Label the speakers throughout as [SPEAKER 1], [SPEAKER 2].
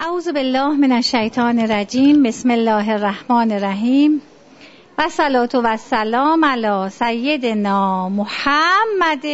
[SPEAKER 1] اعوذ بالله من الشیطان الرجیم. بسم الله الرحمن الرحیم و صلاة و سلام علی سیدنا محمد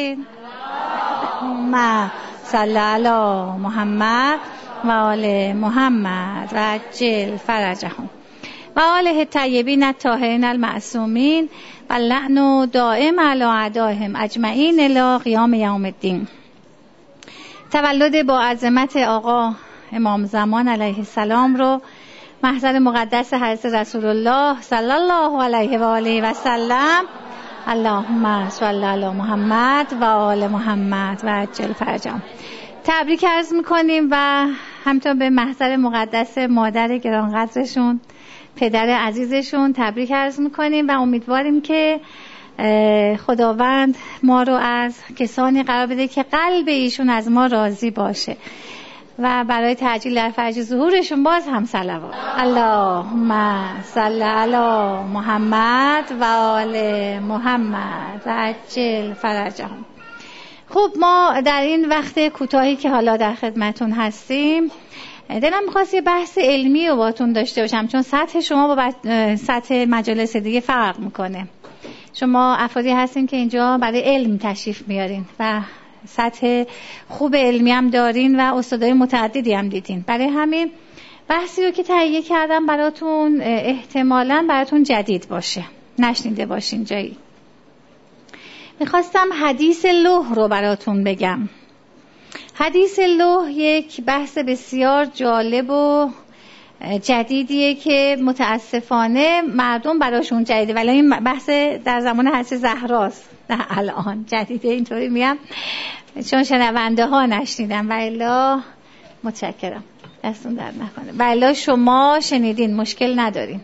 [SPEAKER 1] صلی علی محمد و آل محمد و عجل فرجهم و آله الطیبین الطاهرین المعصومین و اللعن دائم علی اعدائهم اجمعین الی قیام یوم الدین. تولد با عظمت آقا امام زمان علیه السلام رو محضر مقدس حضرت رسول الله صلی الله علیه و آله و سلم اللهم صل علی محمد و آل محمد و عجل فرجهم تبریک عرض میکنیم و همینطور به محضر مقدس مادر گرانقدرشون، پدر عزیزشون تبریک عرض میکنیم و امیدواریم که خداوند ما رو از کسانی قرار بده که قلب ایشون از ما راضی باشه و برای تعجیل در فرج ظهورشون باز هم صلوات. اللهم صل علی محمد و آل محمد و عجل فرجهم. خب ما در این وقت کوتاهی که حالا در خدمتون هستیم دلم می‌خواست یه بحث علمی رو باتون داشته باشم، چون سطح شما با سطح مجالس دیگه فرق میکنه. شما افرادی هستین که اینجا برای علم تشریف میارین و سطح خوب علمی هم دارین و استادای متعددی هم دیدین. برای همین بحثی رو که تهیه کردم براتون احتمالاً براتون جدید باشه، نشنیده باشین جایی. میخواستم حدیث لوح رو براتون بگم. حدیث لوح یک بحث بسیار جالب و جدیدیه که متاسفانه مردم براشون جدیده، ولی این بحث در زمان حضرت زهراست، نه الان جدیده. اینطوری میگم چون شنونده ها نشنیدن و الا متشکرم، دستون درد نکنه، و الا شما شنیدین مشکل ندارین.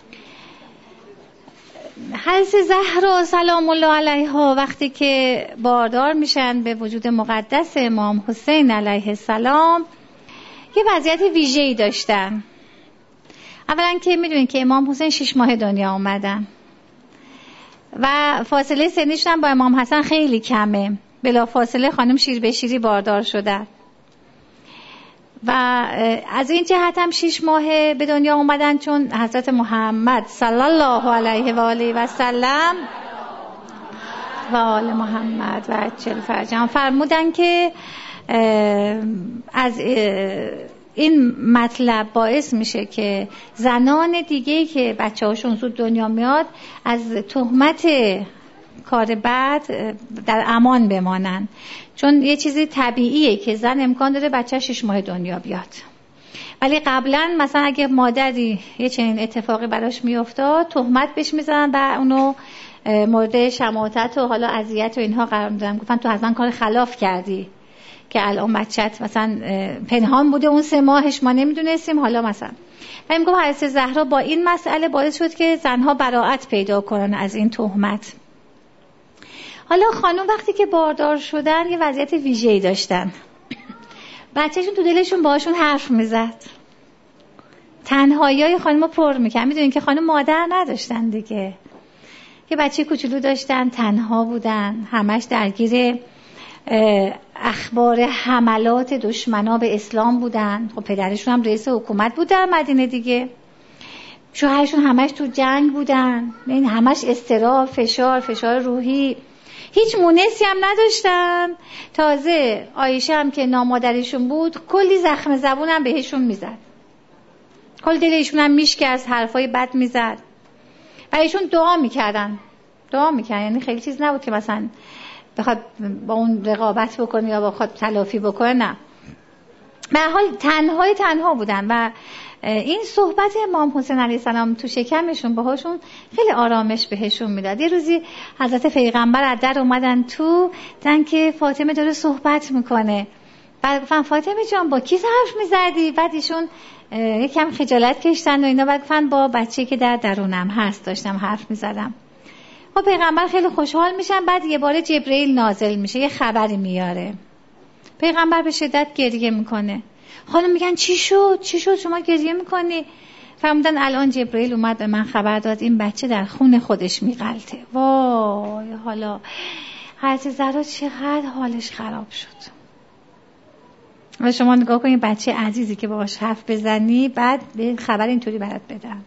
[SPEAKER 1] حضرت زهرا سلام الله علیها وقتی که باردار میشن به وجود مقدس امام حسین علیه السلام یه وضعیت ویژه‌ای داشتن. اولا که میدونین که امام حسین 6 ماه دنیا اومدن و فاصله سنیشون هم با امام حسن خیلی کمه، بلا فاصله خانم شیر به شیری باردار شدن و از این جهت هم 6 ماه به دنیا اومدن چون حضرت محمد صلی الله علیه و آله و سلم و آل محمد و عجل فرجهم فرمودن که از این مطلب باعث میشه که زنان دیگه‌ای که بچه‌هاشون زود دنیا میاد از تهمت کار بد در امان بمانن، چون یه چیزی طبیعیه که زن امکان داره بچه 6 ماه دنیا بیاد، ولی قبلا مثلا اگه مادری یه چنین اتفاقی براش میافتاد تهمت بهش میزنن و اونو مورد شماتت و حالا اذیت و اینها قرار میدن، گفتن تو حتما کار خلاف کردی که الان بچت مثلا پنهان بوده اون 3 ماهش ما نمیدونستیم. حالا مثلا من میگم حضرت زهرا با این مسئله باعث شد که زنها براءت پیدا کنن از این تهمت. حالا خانم وقتی که باردار شدن یه وضعیت ویژه‌ای داشتن، بچه‌شون تو دلشون باهاشون حرف میزد، تنهایی‌های خانمو پر می‌کرد. میدونین که خانم مادر نداشتن دیگه، یه بچه کوچولو داشتن، تنها بودن، همش درگیر اخبار حملات دشمنا به اسلام بودن. خب پدرشون هم رئیس حکومت بود در مدینه دیگه، شوهرشون همش تو جنگ بودن، این همش اضطراب، فشار روحی، هیچ مونسی هم نداشتن. تازه عایشه هم که نامادریشون بود کلی زخم زبون هم بهشون میزد، کل دلشون هم میشکست، حرفای بد میزد و ایشون دعا میکردن، یعنی خیلی چیز نبود که مثلا بخواد با اون رقابت بکنه یا بخواد تلافی بکنه، نه، به هر حال تنها بودن و این صحبت امام حسین علیه السلام تو شکمشون باهاشون خیلی آرامش بهشون میداد. یه روزی حضرت پیغمبر از در اومدن تو دیدن که فاطمه داره صحبت میکنه، بعد گفتن فاطمه جان با کی حرف میزدی؟ بعد ایشون یکم خجالت کشتن و اینا، بعد گفتن با بچه‌ای که در درونم هست داشتم حرف میزدم. و پیغمبر خیلی خوشحال میشن. بعد یه بار جبرئیل نازل میشه، یه خبری میاره، پیغمبر به شدت گریه میکنه. خانم میگن چی شد شما گریه میکنی؟ فرمودن الان جبرئیل اومد به من خبر داد این بچه در خون خودش میغلطه. وای، حالا حضرت زهرا چقدر حالش خراب شد. و شما نگاه کنید بچه عزیزی که باهاش حرف بزنی بعد به خبر اینطوری برات بدن.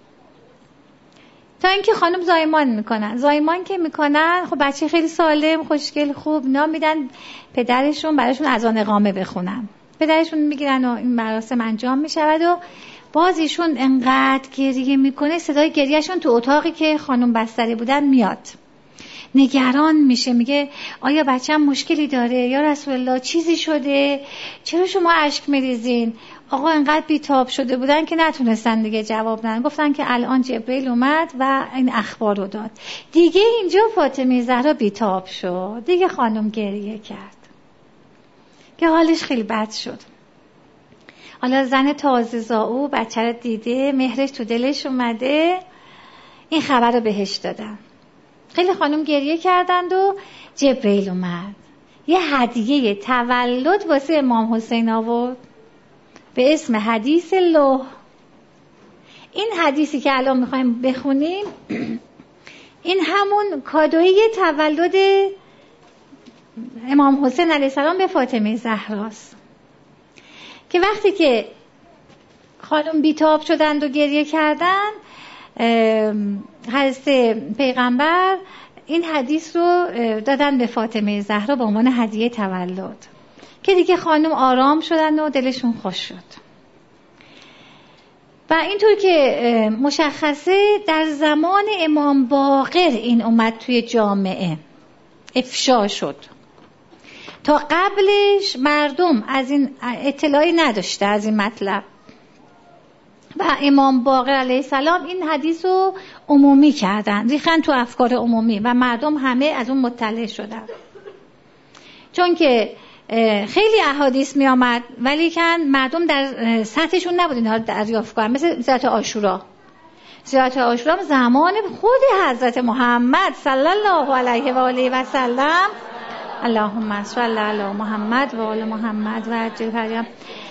[SPEAKER 1] تا اینکه خانم زایمان میکنن. زایمان که میکنن خب بچه خیلی سالم خوشگل خوب نام میدن پدرشون براشون اذان اقامه بخونن. پدرشون میگیرن و این مراسم انجام میشود و باز ایشون انقدر گریه میکنه صدای گریهشون تو اتاقی که خانم بستری بودن میاد. نگران میشه میگه آیا بچه‌م مشکلی داره یا رسول الله چیزی شده؟ چرا شما اشک میریزین؟ آقا انقدر بیتاب شده بودن که نتونستن دیگه جواب ندن. گفتن که الان جبرئیل اومد و این اخبار رو داد. دیگه اینجا فاطمه زهرا بیتاب شد. دیگه خانم گریه کرد که حالش خیلی بد شد. حالا زن تازه زائو بچه رو دیده مهرش تو دلش اومده این خبر رو بهش دادن. خیلی خانم گریه کردند و جبرئیل اومد یه هدیه تولد واسه امام حسین آورد به اسم حدیث لوح. این حدیثی که الان میخوایم بخونیم این همون کادوی تولد امام حسین علیه السلام به فاطمه زهراست که وقتی که خانم بیتاب شدند و گریه کردند حضرت پیغمبر این حدیث رو دادن به فاطمه زهرا به عنوان هدیه تولد که دیگه خانم آرام شدن و دلشون خوش شد. و اینطور که مشخصه در زمان امام باقر این اومد توی جامعه افشا شد. تا قبلش مردم از این اطلاعی نداشته از این مطلب و امام باقر علیه السلام این حدیث رو عمومی کردن ریختن تو افکار عمومی و مردم همه از اون مطلع شدن. چون که خیلی احادیث می آمد ولی کن مردم در سطحشون نبود اینها رو دریافت کنن. مثل زیارت عاشورا. زیارت عاشورا زمان خود حضرت محمد صلی الله علیه و آله و سلم اللهم صل علی محمد و آل محمد و عجل فرجهم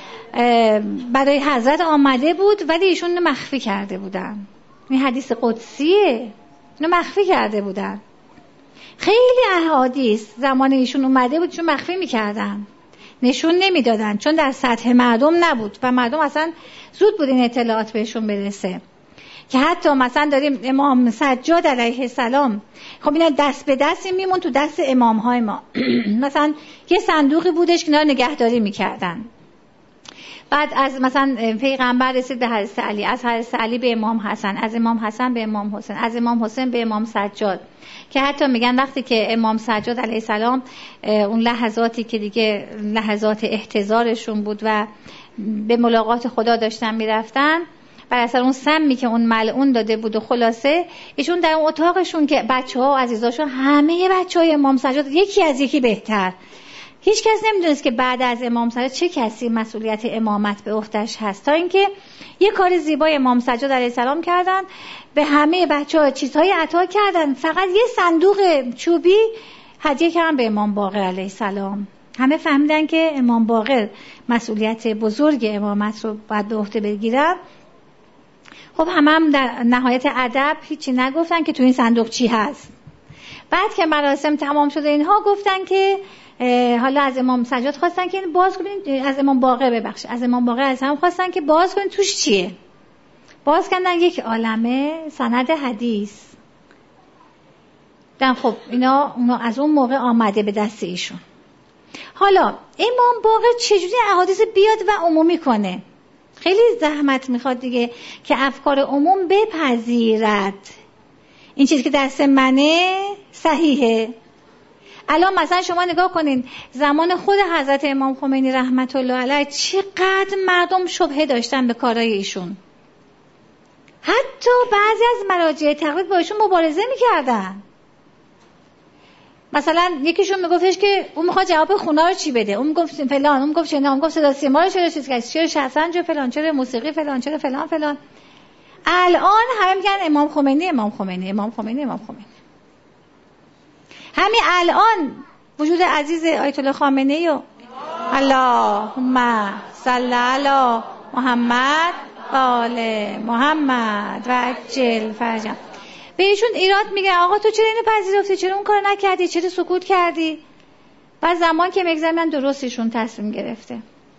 [SPEAKER 1] برای حضرت آمده بود ولی ایشون مخفی کرده بودن. این حدیث قدسیه. اینو مخفی کرده بودن. خیلی احادیث زمان ایشون اومده بود چون مخفی میکردن نشون نمیدادن چون در سطح مردم نبود و مردم اصلا زود بود این اطلاعات بهشون برسه که حتی مثلا داریم امام سجاد علیه السلام خب اینا دست به دستی میمون تو دست امام های ما مثلا یه صندوقی بودش که اینا نگهداری میکردن. بعد از مثلا پیغمبر رسید به حضرت علی از حضرت علی به امام حسن از امام حسن به امام حسین از امام حسین به امام سجاد که حتی میگن وقتی که امام سجاد علیه السلام اون لحظاتی که دیگه لحظات احتضارشون بود و به ملاقات خدا داشتن میرفتن بر اثر اون سمی که اون ملعون داده بود و خلاصه ایشون در اون اتاقشون که بچه‌ها و عزیزاشون همه بچه‌های امام سجاد یکی از یکی بهتر هیچ کس نمیدونست که بعد از امام سجاد چه کسی مسئولیت امامت به عهده‌اش هست تا اینکه یه کار زیبای امام سجاد علیه السلام کردن به همه بچه‌ها چیزهای عطا کردن فقط یه صندوق چوبی هدیه کردن به امام باقر علیه السلام. همه فهمیدن که امام باقر مسئولیت بزرگ امامت رو باید به عهده بگیرن. خب هم در نهایت ادب هیچی نگفتن که تو این صندوق چی هست. بعد که مراسم تمام شده اینها گفتن که حالا از امام سجاد خواستن که باز کنین از امام باقر از امام باقر از هم خواستن که باز کنین توش چیه. باز کردن یک عالمه سند حدیث. خب اینا از اون موقع آمده به دست ایشون. حالا امام باقر چجوری احادیث بیاد و عمومی کنه؟ خیلی زحمت میخواد دیگه که افکار عموم بپذیرد. این چیزی که دست منه صحیحه. الان مثلا شما نگاه کنین زمان خود حضرت امام خمینی رحمت الله علیه چقدر مردم شبهه داشتن به کارهای ایشون. حتی بعضی از مراجع تقلید با ایشون مبارزه میکردن. مثلا یکیشون میگفتش که اون میخواد جواب خونه رو چی بده، اون میگفت فلان، اون میگفت چنان، اون میگفت صدا سیما رو چرا چیز کرد، چرا شطرنج فلان، چرا موسیقی فلان، چرا فلان فلان. الان همه میگن امام خمینی امام خمینی امام خمینی امام خمینی. همین الان وجود عزیز آیت الله خامنه‌ای و اللهم صل علی محمد و آل محمد و عجل فرجهم به ایشون ایراد میگه آقا تو چرا اینو پذیرفتی، چرا اون کارو نکردی، چرا سکوت کردی؟ بعد زمان که میگذره درست ایشون تصمیم گرفته.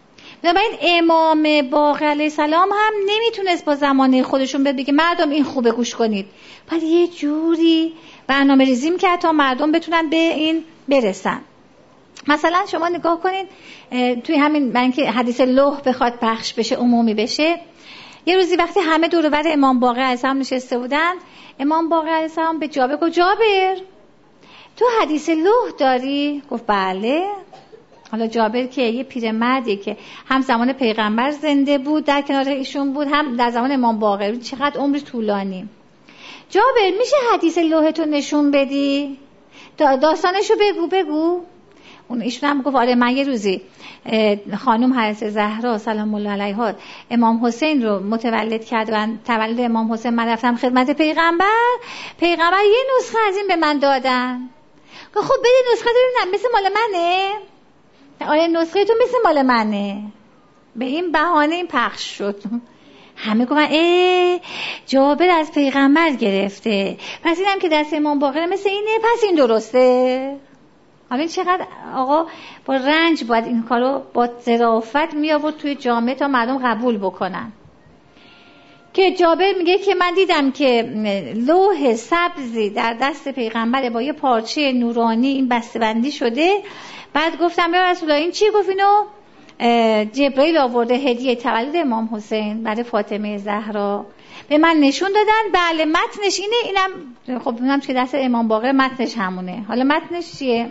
[SPEAKER 1] بنابراین امام باقر علیه السلام هم نمیتونست با زمانه خودشون بگه مردم این خوبه گوش کنید، بعد یه جوری برنامه ریزی می‌کرد تا مردم بتونن به این برسن. مثلا شما نگاه کنید توی همین من که حدیث لوح بخواد پخش بشه، عمومی بشه، یه روزی وقتی همه دور و بر امام باقر علیه السلام نشسته بودن، امام باقر علیه السلام به جابر گفت جابر تو حدیث لوح داری؟ گفت بله. حالا جابر که یه پیرمردی که هم زمان پیغمبر زنده بود در کنار ایشون بود، هم در زمان امام باقر بود، چقدر عمر طولانی. جابر میشه حدیث لوح تو نشون بدی؟ داستانشو بگو. اون ایشون هم گفت آره من یه روزی خانم حضرت زهرا سلام الله علیها امام حسین رو متولد کرد و تولد امام حسین من رفتم خدمت پیغمبر یه نسخه از این به من دادن. گفت خب بده نسخه ببینم مثل مال منه؟ آره نسخه تو مثل مال منه. به این بهانه این پخش شد. همه گفتن جابر از پیغمبر گرفته، پس اینم که دست امام باقر مثل اینه، پس این درسته. حالا چقدر آقا با رنج باید این کارو با ظرافت می آورد توی جامعه تا مردم قبول بکنن. که جابر میگه که من دیدم که لوح سبزی در دست پیغمبر با یه پارچه نورانی این بسته‌بندی شده. بعد گفتم یا رسول الله این چی؟ گفت اینو جبرئیل آورده هدیه تولد امام حسین برای فاطمه زهرا به من نشون دادن. بله متنش اینه، اینم خب میگم که دست امام باقر متنش همونه. حالا متنش چیه؟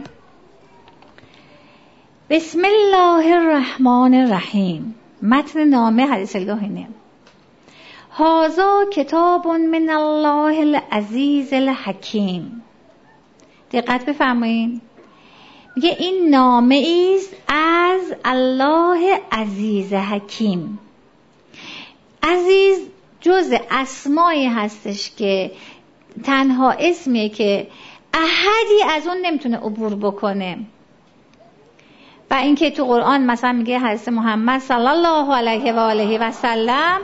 [SPEAKER 1] بسم الله الرحمن الرحیم. متن نامه حدیث لوح اینه: هذا کتاب من الله العزیز الحکیم. دقت بفرمایید، میگه این نامه است از الله عزیز حکیم. عزیز جز اسمایی هستش که تنها اسمیه که احدی از اون نمیتونه عبور بکنه. و اینکه تو قرآن مثلا میگه حضرت محمد صلی الله علیه و آله و سلم،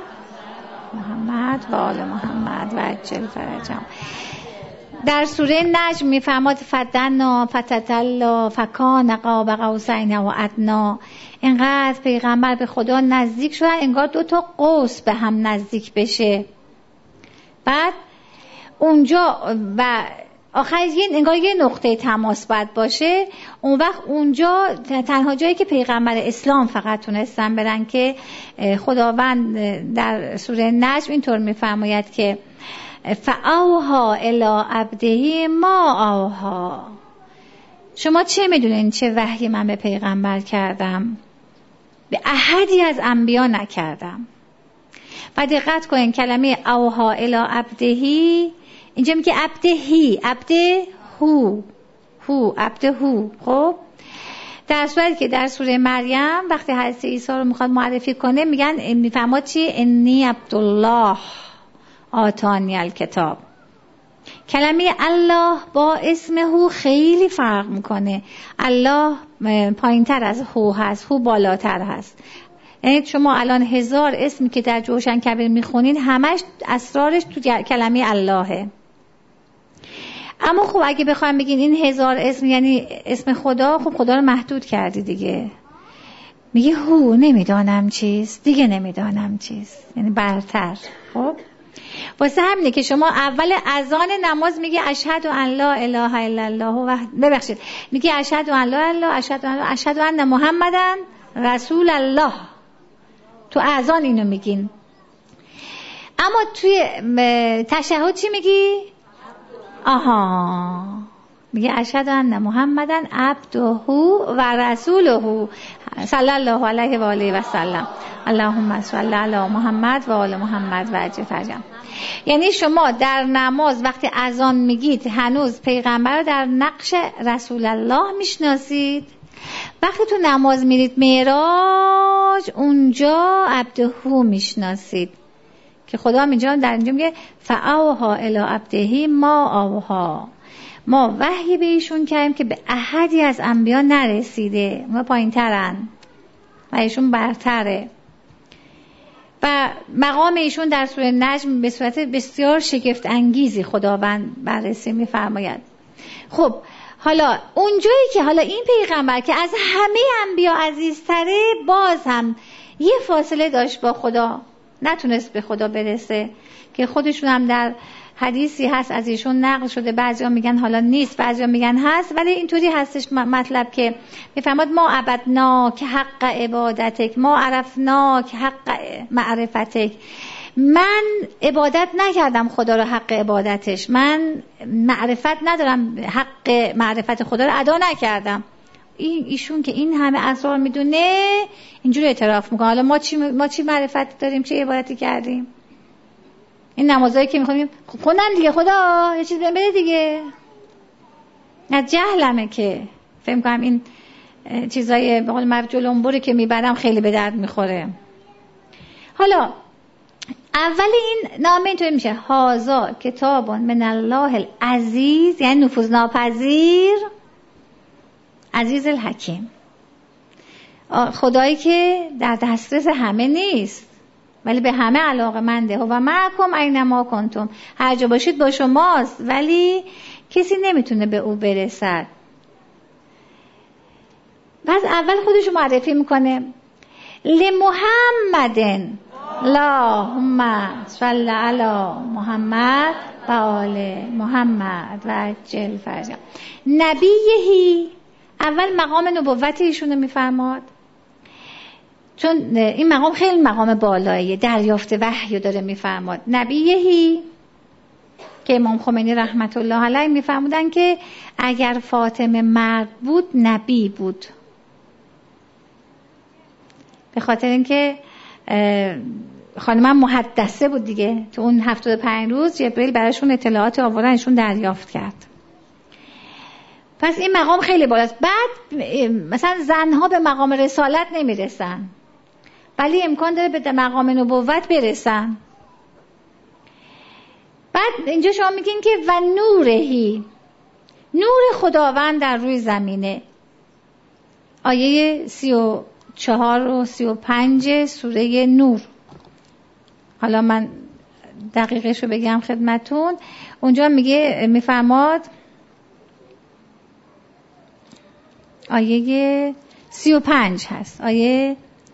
[SPEAKER 1] محمد و آل محمد و عجل فرجهم. در سوره نجم میفرماد فتدنا فتدلا فکان قاب قوسین و ادنا. اینقدر پیغمبر به خدا نزدیک شدن انگار 2 قوس به هم نزدیک بشه. بعد اونجا و آخر انگار یه نقطه تماس باید باشه. اون وقت اونجا تنها جایی که پیغمبر اسلام فقط تونستن برن که خداوند در سوره نجم اینطور میفرماید که فاوها الی عبده ما اوها. شما چه میدونین چه وحی من به پیغمبر کردم؟ به احدی از انبیا نکردم. و دقت کنین کلمه اوها الی عبدهی اینجا میگه عبدهی، عبده هو عبده هو. خب در صورتی که در سوره مریم وقتی حضرت عیسی رو میخواد معرفی کنه میفرماد چی؟ انی عبدالله آتانی الکتاب. کلمه الله با اسم هو خیلی فرق میکنه. الله پایینتر از هو هست، هو بالاتر هست. یعنی شما الان 1000 اسمی که در جوشن کبیر میخونین همش اسرارش تو کلمه اللهه. اما خب اگه بخوایم بگین این 1000 اسم یعنی اسم خدا، خب خدا رو محدود کردی دیگه. میگه هو نمیدانم چیست، دیگه نمیدانم چیست، یعنی برتر. خب واسه همینه که شما اول اذان نماز میگه اشهد ان لا اله الا الله و ببخشید میگه اشهد ان لا اله اشهد ان محمدن رسول الله. تو اذان اینو میگین. اما توی تشهد چی میگی؟ آها میگه اشهد ان محمدن عبده و رسوله صلی الله علیه و آله و سلم اللهم صل علی محمد و آل محمد و عجل فرجهم. یعنی شما در نماز وقتی اذان میگید هنوز پیغمبر رو در نقش رسول الله میشناسید. وقتی تو نماز میرید معراج اونجا عبده میشناسید که خدا اینجا در اینجا میگه فاوها الی عبده ما اوها. ما وحی به ایشون کردیم که به احدی از انبیا نرسیده. ما پایین ترن و ایشون برتره. و مقام ایشون در سوره نجم به صورت بسیار شگفت انگیزی خداوند بررسی میفرماید. خب حالا اونجایی که حالا این پیغمبر که از همه انبیا عزیزتره باز هم یه فاصله داشت با خدا، نتونست به خدا برسه، که خودشون هم در حدیثی هست از ایشون نقل شده، بعضیا میگن حالا نیست، بعضیا میگن هست، ولی اینطوری هستش مطلب که میفرماد ما عبدنا که حق عبادتک، ما عرفنا که حق معرفتک. من عبادت نکردم خدا رو حق عبادتش، من معرفت ندارم حق معرفت خدا رو ادا نکردم. ایشون که این همه اسرار میدونه اینجوری اعتراف میکنه. حالا ما چی معرفت داریم، چه عبادتی کردیم؟ این نمازایی که میخونیم خوندم دیگه، خدا یه چیز بده دیگه. از جهلمه که فهم کنم این چیزای به قول معروف جلنبوری که میبرم خیلی به درد میخوره. حالا اول این نامه اینطوری میشه: هازا کتاب من الله العزیز، یعنی نفوذ ناپذیر، عزیز الحکیم، خدایی که در دسترس همه نیست ولی به همه علاقه‌منده. و معکم اینما کنتم، هر جا باشید با شماست ولی کسی نمیتونه به او برسد. پس اول خودشو معرفی میکنه: لمحمد اللهم صل علی محمد و آل محمد و عجل فرجه. نبیهی، اول مقام نبوت ایشونو میفرماد، چون این مقام خیلی مقام بالاییه، دریافت وحی داره میفرماد. نبیهی که امام خمینی رحمت الله علیه میفرمودن که اگر فاطمه مرد بود نبی بود، به خاطر اینکه خانمم محدثه بود دیگه. تو اون 75 روز جبریل براشون اطلاعات آوردن، ایشون دریافت کرد. پس این مقام خیلی بالاست. بعد مثلا زنها به مقام رسالت نمیرسن ولی امکان داره به مقام نبوت برسن. بعد اینجا شما میگین که و نورهی، نور خداوند در روی زمینه. آیه 34 و 35 سوره نور. حالا من دقیقش رو بگم خدمتون. اونجا میفرماد آیه 35 هست، آیه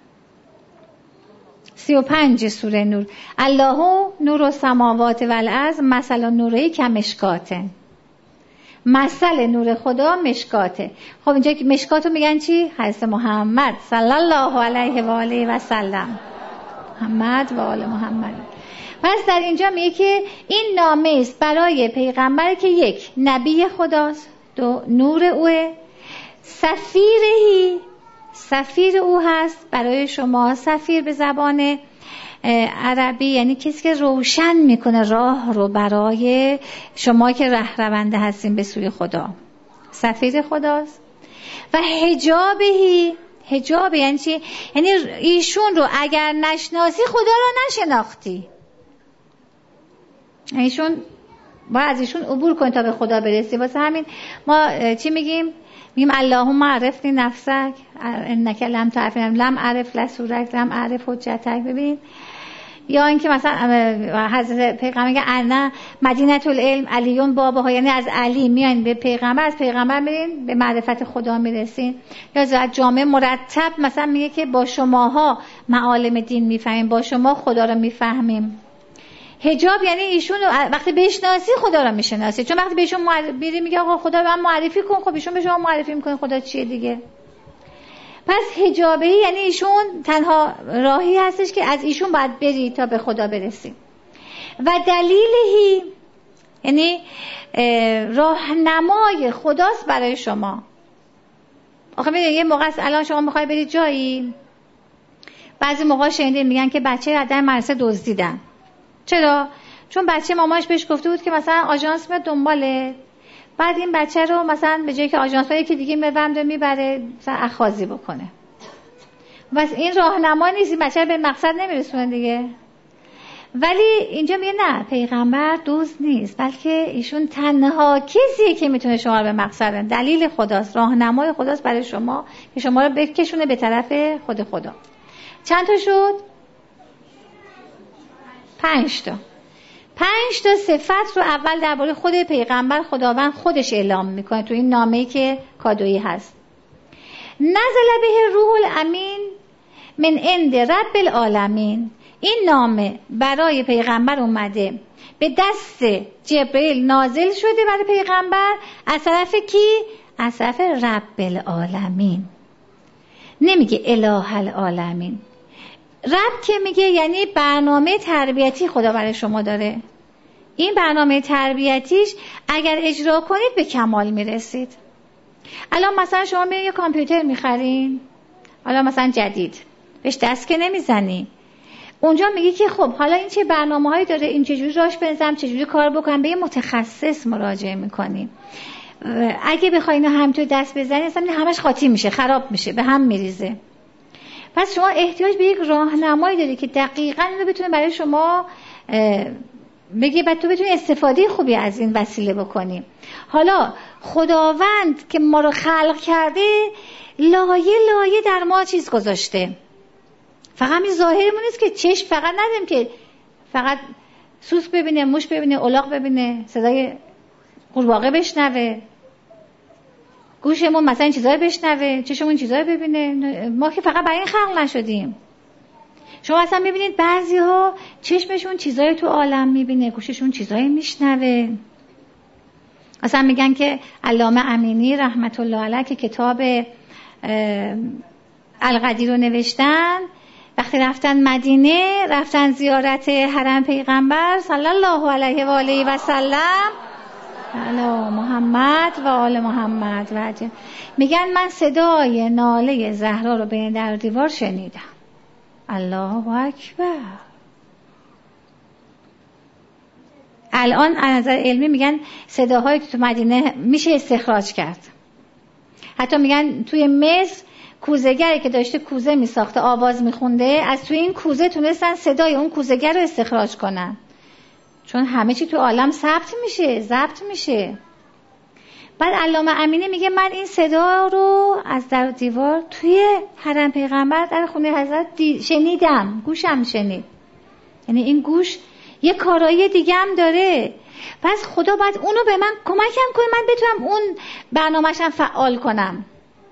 [SPEAKER 1] 35 سوره نور: الله نور السماوات والارض مثل نوره کمشکاته. مثل نور خدا مشکاته. خب اینجا که مشکاتو میگن چی؟ حضرت محمد صلی الله علیه و آله و سلم، محمد و آل محمد. پس در اینجا میگه که این نامه است برای پیغمبر که یک نبی خداست، دو نور اوه، سفیرهی، سفیر او هست برای شما. سفیر به زبان عربی یعنی کسی که روشن میکنه راه رو برای شما که رهرونده هستین به سوی خدا. سفیر خداست. و حجابهی، حجاب یعنی چی؟ یعنی ایشون رو اگر نشناسی خدا رو نشناختی. ایشون باید از ایشون عبور کنی تا به خدا برسی. واسه همین ما چی میگیم اللهم عرفنی نفسک انک لم تعرفنی، لم عرف لسورک، لم عرف حجتک. ببین، یا اینکه مثلا حضرت پیغمبر میگه انا مدینه العلم علیون بابها، یعنی از علی میاین به پیغمبر، از پیغمبر میرین به معرفت خدا میرسین. یا از جامعه مرتب مثلا میگه که با شماها معالم دین میفهمیم، با شما خدا رو میفهمیم. حجاب یعنی ایشون وقتی بشناسی خدا رو میشناسی، چون وقتی بهشون میری میگه آقا خدا من معرفی کن، خب ایشون به شما معرفی میکنه خدا چیه دیگه. پس حجابه یعنی ایشون تنها راهی هستش که از ایشون باید بری تا به خدا برسی. و دلیلهی یعنی راهنمای خداست برای شما. آخه ببین یه موقع الان شما میخوای برید جایی، بعضی موقع شنیده میگن که بچه رو در مدرسه دزدیدن. چرا؟ چون بچه مامانش بهش گفته بود که مثلا آژانس میاد دنباله، بعد این بچه رو مثلا به جایی که آژانس های که دیگه میبره مثلا اخاذی بکنه. بس این راهنما نیست، این بچه رو به مقصد نمیرسونه دیگه. ولی اینجا میگه نه، پیغمبر دزد نیست، بلکه ایشون تنها کسیه که میتونه شما رو به مقصد برسونه. دلیل خداست، راهنمای خداست برای شما که شما رو بکشونه به طرف خود خدا. چند تا شد؟ 5 تا. 5 تا صفت رو اول درباره خود پیغمبر خداوند خودش اعلام میکنه تو این نامه‌ای که کادویی هست. نزل به روح الامین من عند رب العالمین. این نامه برای پیغمبر اومده، به دست جبرئیل نازل شده برای پیغمبر. از طرف کی؟ از طرف رب العالمین. نمیگه اله العالمین. رب که میگه یعنی برنامه تربیتی خدا برای شما داره. این برنامه تربیتیش اگر اجرا کنید به کمال میرسید. الان مثلا شما میرین یه کامپیوتر میخرین، حالا مثلا جدید، بهش دست که نمیزنی، اونجا میگی که خب حالا این چه برنامه‌هایی داره، این چجوری راش بنزم، چجوری کار بکنم، به یه متخصص مراجعه میکنی. اگه بخوای اینو همینطور دست بزنی اصلا همش قاطی میشه، خراب میشه، به هم میریزه. پس شما احتیاج به یک راهنمایی داری که دقیقاً اینو بتونه برای شما بگه بعد تو بتونی استفاده خوبی از این وسیله بکنی. حالا خداوند که ما رو خلق کرده لایه لایه در ما چیز گذاشته. فقط این ظاهرمون نیست که چشم فقط ندیم که فقط سوسک ببینه، موش ببینه، الاغ ببینه، صدای قورباغه بشنوه، گوشمون مثلا چیزایی بشنوه، چشممون چیزایی ببینه. ما که فقط برای این خلق نشدیم. شما اصلا میبینید بعضی ها چشمشون چیزایی تو عالم میبینه، گوششون چیزایی میشنوه. اصلا میگن که علامه امینی رحمت الله علیه که کتاب القدیر رو نوشتن، وقتی رفتن مدینه، رفتن زیارت حرم پیغمبر صلی الله علیه و آله و سلم، علی محمد و آل محمد و عجل، میگن من صدای ناله زهرا رو بین در دیوار شنیدم. الله اکبر. الان از نظر علمی میگن صداهای تو مدینه میشه استخراج کرد. حتی میگن توی مصر کوزه‌گری که داشته کوزه میساخته، آواز میخونده، از توی این کوزه تونستن صدای اون کوزه‌گر رو استخراج کنن، چون همه چی تو عالم ضبط میشه. بعد علامه امینی میگه من این صدا رو از در دیوار توی حرم پیغمبر در خونه حضرت شنیدم، گوشم شنید. یعنی این گوش یه کارایی دیگه هم داره. پس خدا باید اونو به من کمکم کنه من بتونم اون برنامه‌شم فعال کنم.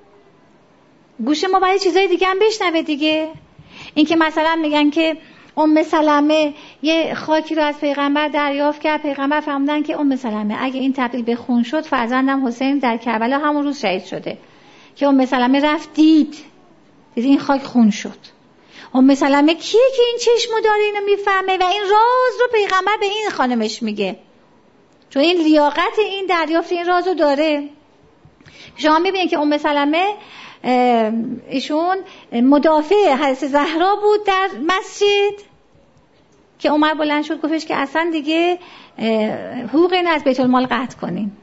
[SPEAKER 1] گوش ما باید چیزای دیگه هم بشنوه دیگه. این که مثلا میگن که ام سلمه یه خاکی رو از پیغمبر دریافت کرد، پیغمبر فرمودن که ام سلمه اگه این تبدیل به خون شد فرزندم حسین در کربلا همون روز شهید شده. که ام سلمه رفت دید این خاک خون شد. ام سلمه کیه که این چشمو داره اینو میفهمه و این راز رو پیغمبر به این خانمش میگه، چون این لیاقت این دریافت این رازو داره. شما میبینید که ام سلمه ایشون مدافع حضرت زهرا بود در مسجد که عمر بلند شد گفتش که اصلا دیگه حقوق این از بیت المال قطع کنیم.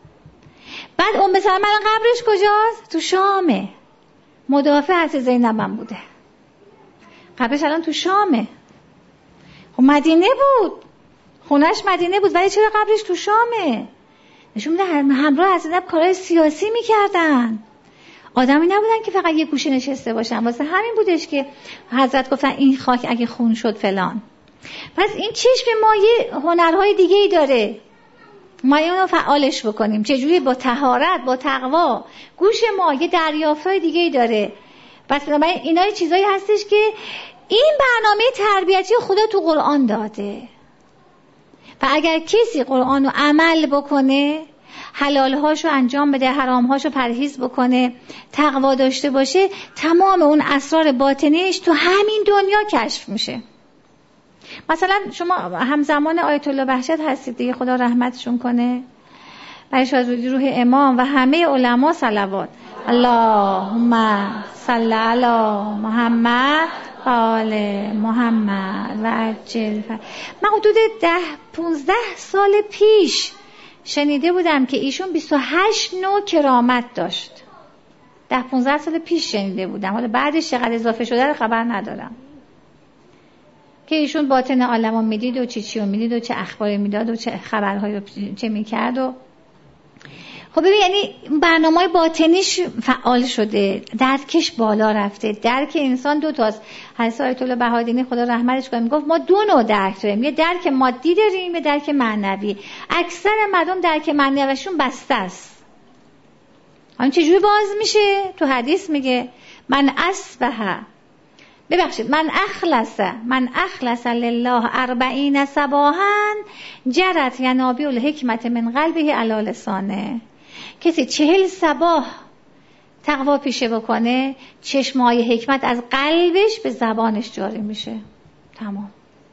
[SPEAKER 1] بعد ام سلمه قبرش کجاست؟ تو شامه. مدافع حضرت زینب هم بوده، قبرش الان تو شامه. خب مدینه بود، خونش مدینه بود، ولی چرا قبرش تو شامه؟ نشون میده همراه حضرت زینب کارهای سیاسی میکردن، آدمی نبودن که فقط یه گوشه نشسته باشن. واسه همین بودش که حضرت گفتن این خاک اگه خون شد فلان. پس این چشم ما یه هنرهای دیگه ای داره، ما اینو فعالش بکنیم. چجوری؟ با طهارت، با تقوا. گوش ما یه دریافت‌های دیگه ای داره. پس بنابراین اینا چیزایی هستش که این برنامه تربیتی خدا تو قرآن داده و اگر کسی قرآن رو عمل بکنه، حلالهاشو انجام بده، حرامهاشو پرهیز بکنه، تقوا داشته باشه، تمام اون اسرار باطنیش تو همین دنیا کشف میشه. مثلا شما همزمان آیت الله بهجت هستید دیگه، خدا رحمتشون کنه، برای شادی روح امام و همه علما صلوات. اللهم صل علی محمد و آل محمد و عجل. من حدود 10-15 سال پیش شنیده بودم که ایشون 28 نوع کرامت داشت. 10-15 سال پیش شنیده بودم، حالا بعدش چقدر اضافه شده رو خبر ندارم. که ایشون باطن عالمو میدید و چی میدید و چه اخباری میداد و چه خبرهایی رو چه میکرد. و خب ببین یعنی برنامه‌های باطنیش فعال شده، درکش بالا رفته. درک انسان دو تاست. حضرت آیت الله بهادینی خدا رحمتش کنه میگفت ما دو نوع درک داریم، یه درک مادی داریم، یه درک معنوی. اکثر مردم درک معنویشون بسته است. اون چجوری باز میشه؟ تو حدیث میگه من اصبح ببخشید من اخلص لله 40 صباحا جرت ینابیع الحکمت من قلبه علی لسانه. کسی 40 صباح تقوا پیشه بکنه، چشمهای حکمت از قلبش به زبانش جاری میشه. تمام.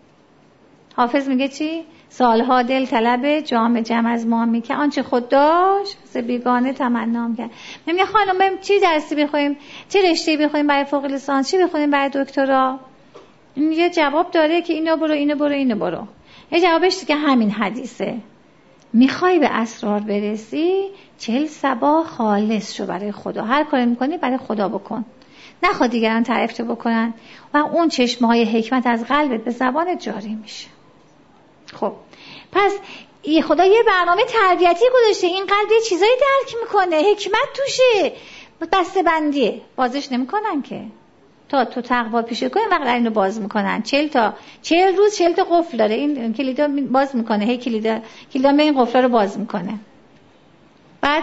[SPEAKER 1] حافظ میگه چی؟ سالها دل طلب جام جم از ما می که آنچه خود داشت ز بیگانه تمنا کرد. میگه خانم بریم چی درسی بخونیم، چه رشته بخونیم برای فوق لیسانس، چی بخونیم برای دکترا؟ یه جواب داره که اینو برو. یه جوابش دیگه همین حدیثه. میخوای به اسرار برسی 40 صباح خالص شو برای خدا. هر کاری میکنی برای خدا بکن، نخواد دیگران تعریف بکنن و اون چشمه‌های حکمت از قلبت به زبانت جاری میشه. خب پس خدا یه برنامه تربیتی گذاشته، این قلب یه چیزایی درک میکنه، حکمت توشه، بسته بندیه، بازش نمیکنن که تا تو تقوا پیشه کنی وقت اینو باز میکنن. 40 روز 40 تا قفل داره، این کلیدا باز میکنه، هی کلیدا به این قفل رو باز میکنه. بعد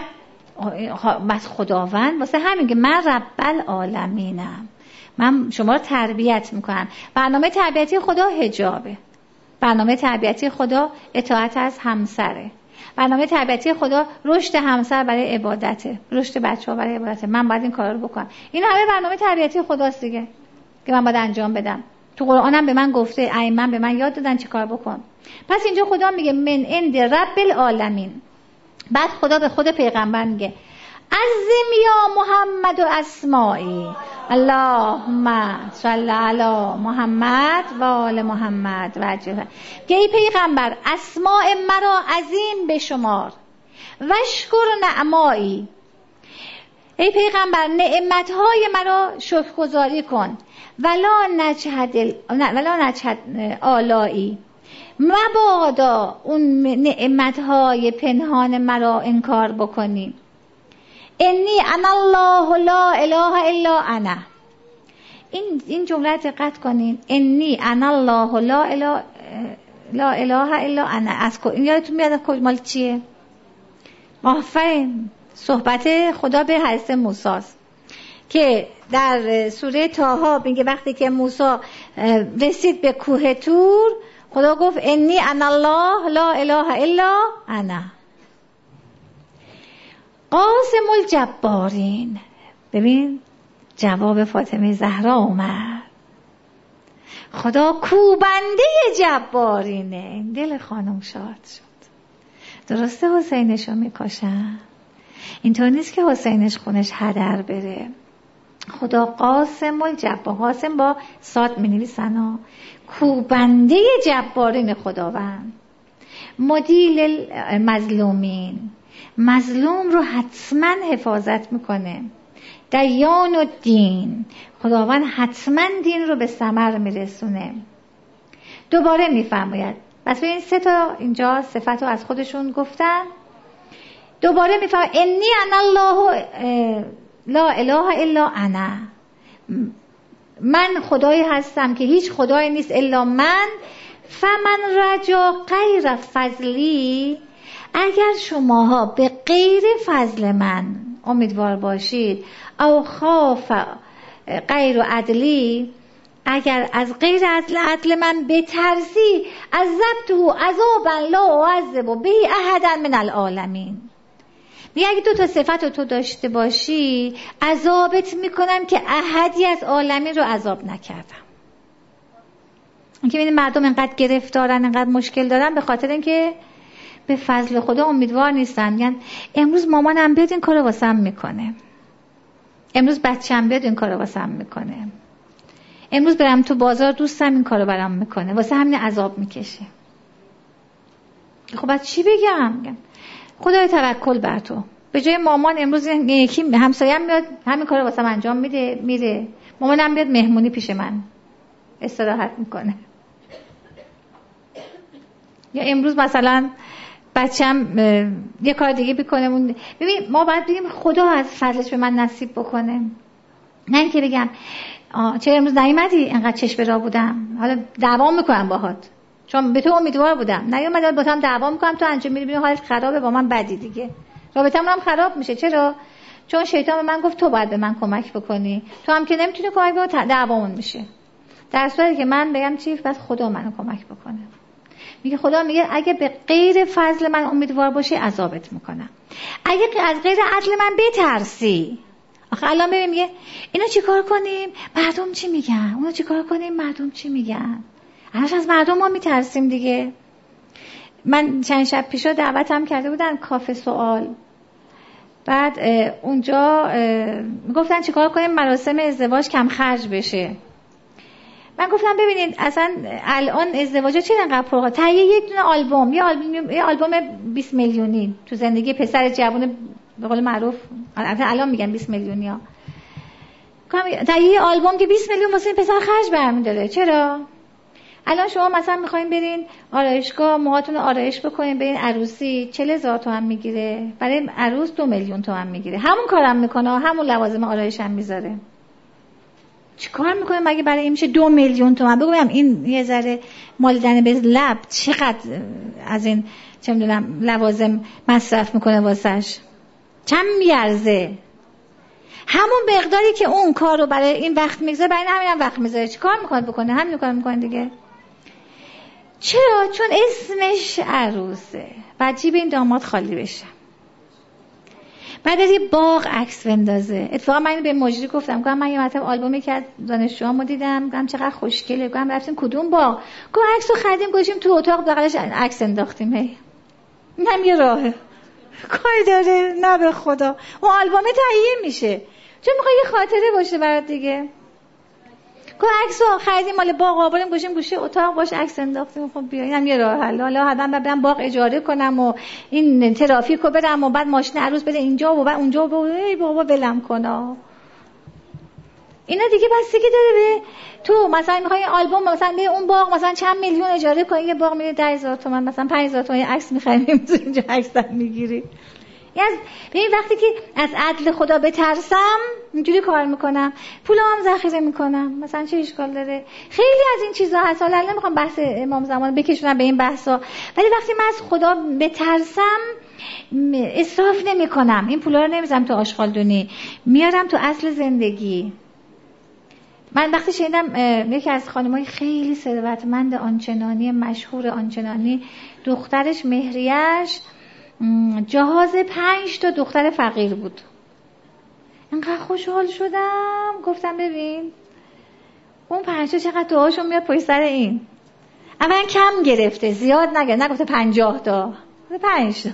[SPEAKER 1] خداوند واسه همین که من رب العالمینم، من شما رو تربیت میکنم. برنامه تربیتی خدا حجابه، برنامه تربیتی خدا اطاعت از همسره، برنامه تربیتی خدا رشد همسر برای عبادته، رشد بچه‌ها برای عبادته. من باید این کارا رو بکنم. این همه برنامه تربیتی خداست دیگه که من باید انجام بدم. تو قرآنم به من گفته، ائمه به من یاد دادن چی کار بکن. پس اینجا خدا میگه من عند رب العالمین. بعد خدا به خود پیغمبر میگه عظم یا محمد و اسمائی، اللهم صل علی محمد و آل محمد و عجل. ای پیغمبر اسماء مرا عظیم بشمار و شکر نعمایی. ای پیغمبر نعمتهای مرا شکرگزاری کن ولا نجحد آلایی. مبادا اون نعمتهای پنهان مرا انکار بکنی. انی انا الله لا اله الا انا. این جمله دقت کنین، انی انا الله لا اله الا انا. از این یادتون میاد مال چیه؟ آفرین، صحبت خدا به حضرت موسی است که در سوره طه میگه وقتی که موسی رسید به کوه طور خدا گفت انی انا الله لا اله الا انا. قاسم الجبارین. ببین جواب فاطمه زهرا اومد، خدا کوبنده جبارینه. دل خانم شاد شد. درسته حسینشو میکشن، اینطور نیست که حسینش خونش هدر بره. خدا قاسم الجبار، قاسم با صاد مینویسن، کوبنده جبارین خداوند، مدیل مظلومین، مظلوم رو حتما حفاظت میکنه. دیان و دین، خداوند حتما دین رو به ثمر میرسونه. دوباره میفرماید، بس این 3 تا اینجا صفت رو از خودشون گفتن. دوباره میفرماید انی انا الله لا اله الا انا. من خدایی هستم که هیچ خدایی نیست الا من. فمن رجا غیر فضلی. اگر شماها به غیر فضل من امیدوار باشید، او خاف غیر عدلی، اگر از غیر عدل من بترسی، عذبته عذابا لا اعذب به احدا من العالمین. میگه اگه 2 تا صفت رو تو داشته باشی عذابت میکنم که احدی از عالمین رو عذاب نکردم. اینکه ببینید مردم اینقدر گرفتارن، اینقدر مشکل دارن به خاطر اینکه به فضل خدا امیدوار نیستن. میگن امروز مامانم بیاد این کارو واسم میکنه، امروز بچه‌م بیاد این کارو واسم میکنه، امروز برم تو بازار دوستم این کارو برام میکنه، واسه همین عذاب میکشه. خب بعد چی بگم؟ خدای توکل بر تو. به جای مامان امروز یکی همسایم میاد همین کارو واسم انجام میده، میره. مامانم بیاد مهمونی پیش من استراحت میکنه. یا امروز مثلا بچم یه کار دیگه بکنه. ببین ما باید بگیم خدا از فضلش به من نصیب بکنه، نه اینکه بگم چرا امروز نیومدی، اینقدر چشم را بودم، حالا دعوا میکنم باهات چون به تو امیدوار بودم، نیومدم با تو هم دعوا میکنم، تو انجام میدی حالت خرابه، با من بدی دیگه، رابطمون هم خراب میشه. چرا؟ چون شیطان به من گفت تو باید به من کمک بکنی، تو هم که نمیتونی کمک بکنی، دعوامون میشه. در صورتی که من بگم چی، بس خدا منو کمک بکنه. میگه خدا میگه اگه به غیر فضل من امیدوار باشی عذابت میکنم، اگه از غیر عدل من بترسی. آخه الان ببین میگه اینو چیکار کنیم مردم چی میگن، اونو چیکار کنیم مردم چی میگن. همش از مردم ما میترسیم دیگه. من چند شب پیشا دعوتم کرده بودن کافه سوال، بعد اونجا گفتن چیکار کنیم مراسم ازدواج کم خرج بشه. من گفتم ببینید اصلا الان ازدواجا چی انقدر پرها، تهیه یک دونه آلبوم، یه آلبوم 20 میلیونی تو زندگی پسر جوون به قول معروف، الان میگن 20 میلیونی ها، تهیه آلبوم که 20 میلیون واسه پسر خرج برمی‌داره. چرا؟ الان شما مثلا میخواین برین آرایشگاه موهاتون رو آرایش بکنین، برین عروسی 40,000 تومان میگیره، برای عروس 2 میلیون تومان میگیره. همون کارم میکنه، همون لوازم آرایش هم میذاره. چیکار میکنه مگه برای این میشه 2 میلیون تومان؟ بگم این یه ذره مالیدن به لب چقدر از این چه میدونم لوازم مصرف میکنه واسش، چند میارزه. همون مقداری که اون کارو برای این وقت میگذاره برای همین هم وقت میذاره. چیکار میکنه بکنه؟ همین کار میکنه دیگه. چرا؟ چون اسمش عروسه، بعد جیب این داماد خالی بشه، بعد از یه باغ عکس بندازه. اتفاقا من به مجری گفتم من یه مرتبه آلبومی که از دانشجوامو دیدم، گفتم چقدر خوشگله، گفتم رفتیم کدوم باغ؟ گفت عکسو خریدیم گذاشتیم تو اتاق بغلش عکس انداختیم. هی اینم یه راهه، کاری داره؟ نه به خدا، اون آلبوم تهیه میشه چون میخوای یه خاطره باشه برات دیگه. گفت عکسو خریدیم مال باغ آوردیم گوشیم گوشه اتاق باش عکس انداختیم. خب بیا اینم یه راه حل. حالا حتما برم باغ اجاره کنم و این ترافیکو برم و بعد ماشین عروس بده اینجا و بعد اونجا و ای بابا ولم کنا. اینا دیگه بستگی داره به تو. مثلا میخوای آلبوم مثلا به اون باغ مثلا چند میلیون اجاره کنی، یه باغ میره 10,000 تومان مثلا 5,000 تومان عکس می‌خریم اینجا عکس میگیری. ببین وقتی که از عدل خدا بترسم اینجوری کار میکنم، پولام ذخیره میکنم، مثلا چه اشکال داره؟ خیلی از این چیزا هست. حالا نمیخوام بحث امام زمان بکشونم به این بحثا، ولی وقتی من از خدا بترسم اسراف نمیکنم، این پولا رو نمیذارم تو آشغالدونی، میارم تو اصل زندگی. من وقتی شنیدم یکی از خانمای خیلی ثروتمند آنچنانی مشهور آنچنانی دخترش مهریه‌اش جهاز 5 تا دختر فقیر بود، اینقدر خوشحال شدم. گفتم ببین اون 5 تا چقدر دعاشون میاد پشت سر این. اولا کم گرفته، زیاد نگفته 50 تا، 5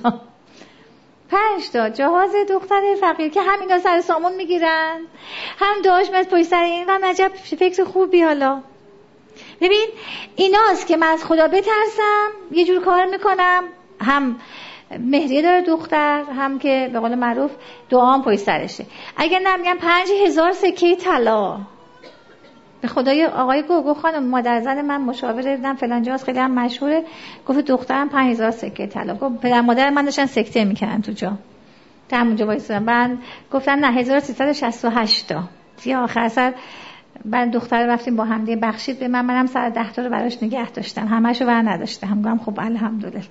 [SPEAKER 1] تا جهاز دختر فقیر که همینا سر سامون میگیرن، هم دعاش میاد پشت سر این. و عجب فکر خوبی. حالا ببین ایناست که من از خدا بترسم یه جور کار میکنم، هم مهریه داره دختر، هم که به قول معروف دعام پشت سرشه. اگه نمیگم 5,000 سکه طلا، به خدای آقای گوگو خانم مادر زن من مشاوره دیدم فلان جاست خیلی هم مشهوره، گفت دخترم 5,000 سکه طلا. گفت پدر مادر من داشتن سکته میکردن تو جا، تا همونجا وایسادم. بعد گفتن نه 1368 تا دیگه آخر سر. بعد دختر رفتیم با هم دیگه بخشید به من، منم 110 تا رو براش نگه داشتم، همه‌شو ور نداشتم. گفتم خب الحمدلله.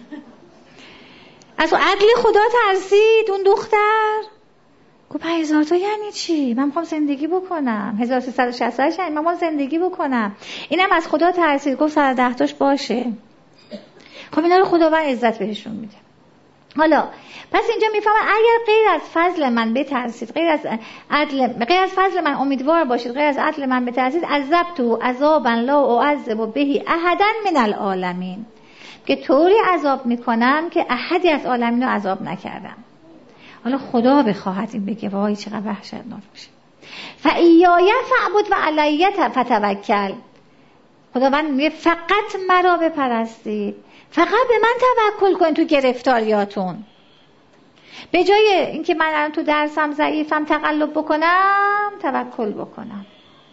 [SPEAKER 1] از عدل خدا ترسید اون دختر. گفت 5,000 تا یعنی چی؟ من میخوام زندگی بکنم. 1368 یعنی من میخوام زندگی بکنم. اینم از خدا ترسید، گفت 110 تاش باشه. خب اینا رو خداوند عزت بهشون میده. حالا پس اینجا میفهمم اگر غیر از فضل من بترسید، غیر از فضل من امیدوار باشید، غیر از عدل من بترسید، عذبتو عذابا لا اعذب به احدا من العالمین، که طوری عذاب میکنم که احدی از عالمین رو عذاب نکردم. حالا خدا بخواهد این بگه وای چقدر وحشتناک میشه. فایای فعبد و علیه فتوکل. خداوند میگه فقط مرا بپرستید، فقط به من توکل کن تو گرفتاریاتون. به جای اینکه من الان تو درسم ضعیفم تقلب بکنم، توکل بکنم.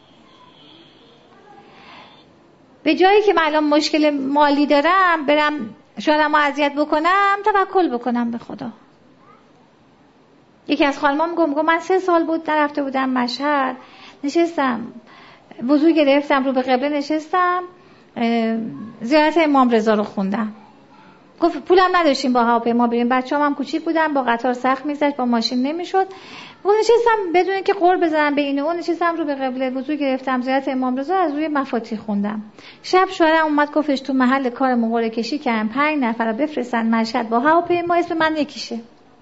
[SPEAKER 1] به جایی که من الان مشکل مالی دارم برم شوهرمو اذیت بکنم، توکل بکنم به خدا. یکی از خانم‌ها میگم من 3 سال بود نرفته بودم مشهد، نشستم وضو گرفتم رو به قبله نشستم زیارت امام رضا رو خوندم. گفت پولم نداشتیم با هواپیما بریم، بچه‌ام هم کوچیک بودن، با قطار سخت می‌گذشت، با ماشین نمی‌شد. اون نشستم بدون اینکه قرب بزنم به این و اون، نشستم رو به قبله وضو گرفتم، زیارت امام رضا از روی مفاتیح خوندم. شب شوهرم اومد گفتش تو محل کارمون قرعه کشی کردن 5 نفر رو بفرستن مشهد با هواپیما، اسم من یکیشه.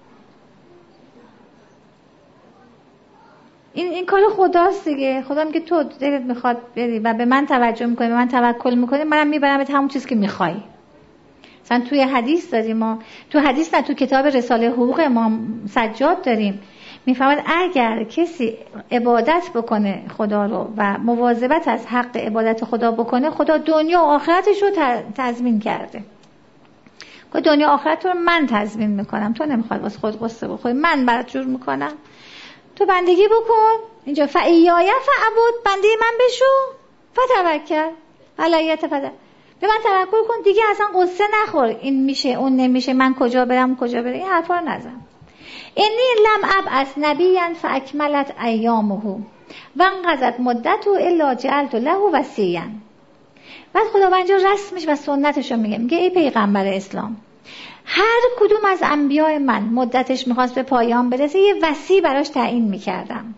[SPEAKER 1] این کار خداست دیگه. خدا میگه تو دلت میخواد بری و به من توجه میکنی، به من توکل میکنی، منم میبرم به همون چیزی که میخوای. مثلا توی حدیث داریم، ما تو حدیث نه، تو کتاب رساله حقوق امام سجاد داریم، میفهمد اگر کسی عبادت بکنه خدا رو و مواظبت از حق عبادت خدا بکنه، خدا دنیا و آخرتش رو تضمین کرده. که دنیا آخرت رو من تضمین میکنم، تو نمیخواد واسه خود قصه بخوری، من برات جور میکنم، تو بندگی بکن. اینجا فایای فعبد، بنده من بشو، فتوکل علیت فضل، به من توکل کن دیگه، اصلا قصه نخور این میشه اون نمیشه، من کجا برم کجا برم، این حرفا رو نزن. انی لم ابعث نبیا فاکملت ایامه و انقضت مدته الا جعلت له وصیا. بعد خداوند رسمش و سنتش رو میگه ای پیغمبر اسلام، هر کدوم از انبیاء من مدتش میخواست به پایان برسه، یه وصی براش تعیین میکردم.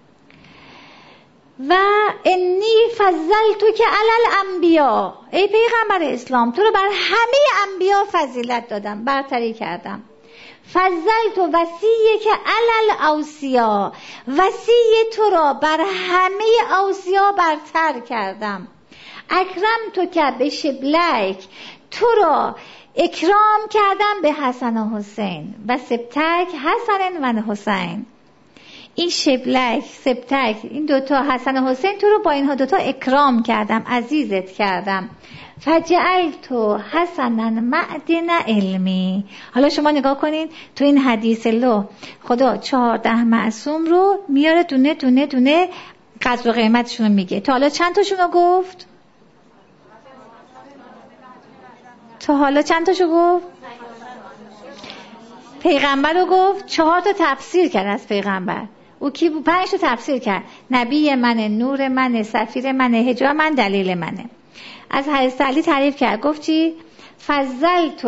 [SPEAKER 1] و انی فضلتک علی الانبیاء، ای پیغمبر اسلام تو رو بر همه انبیا فضیلت دادم، برتری کردم. فضلت وصیک علی الاوصیا، وصی تو را بر همه اوصیا برتر کردم. اکرمتک بشبلک، تو را اکرام کردم به حسن و حسین، و سبتک حسن و حسین. این شبلک سبتک، این دوتا حسن و حسین، تو رو با اینها دوتا اکرام کردم، عزیزت کردم. فجعلت حسنا معدن علمی. حالا شما نگاه کنین تو این حدیث لو خدا 14 معصوم رو میاره، دونه دونه دونه قدر و قیمتشون رو میگه. تا حالا چند تاشون رو گفت؟ تا حالا چند تاشو گفت؟ پیغمبر رو گفت، 4 تا تفسیر کرد از پیغمبر. او کی بود؟ 5 تا تفسیر کرد. نبی منه، نور منه، سفیر منه، حجاب من، دلیل منه. از حضرت علی تعریف کرد، گفت چی؟ فضلت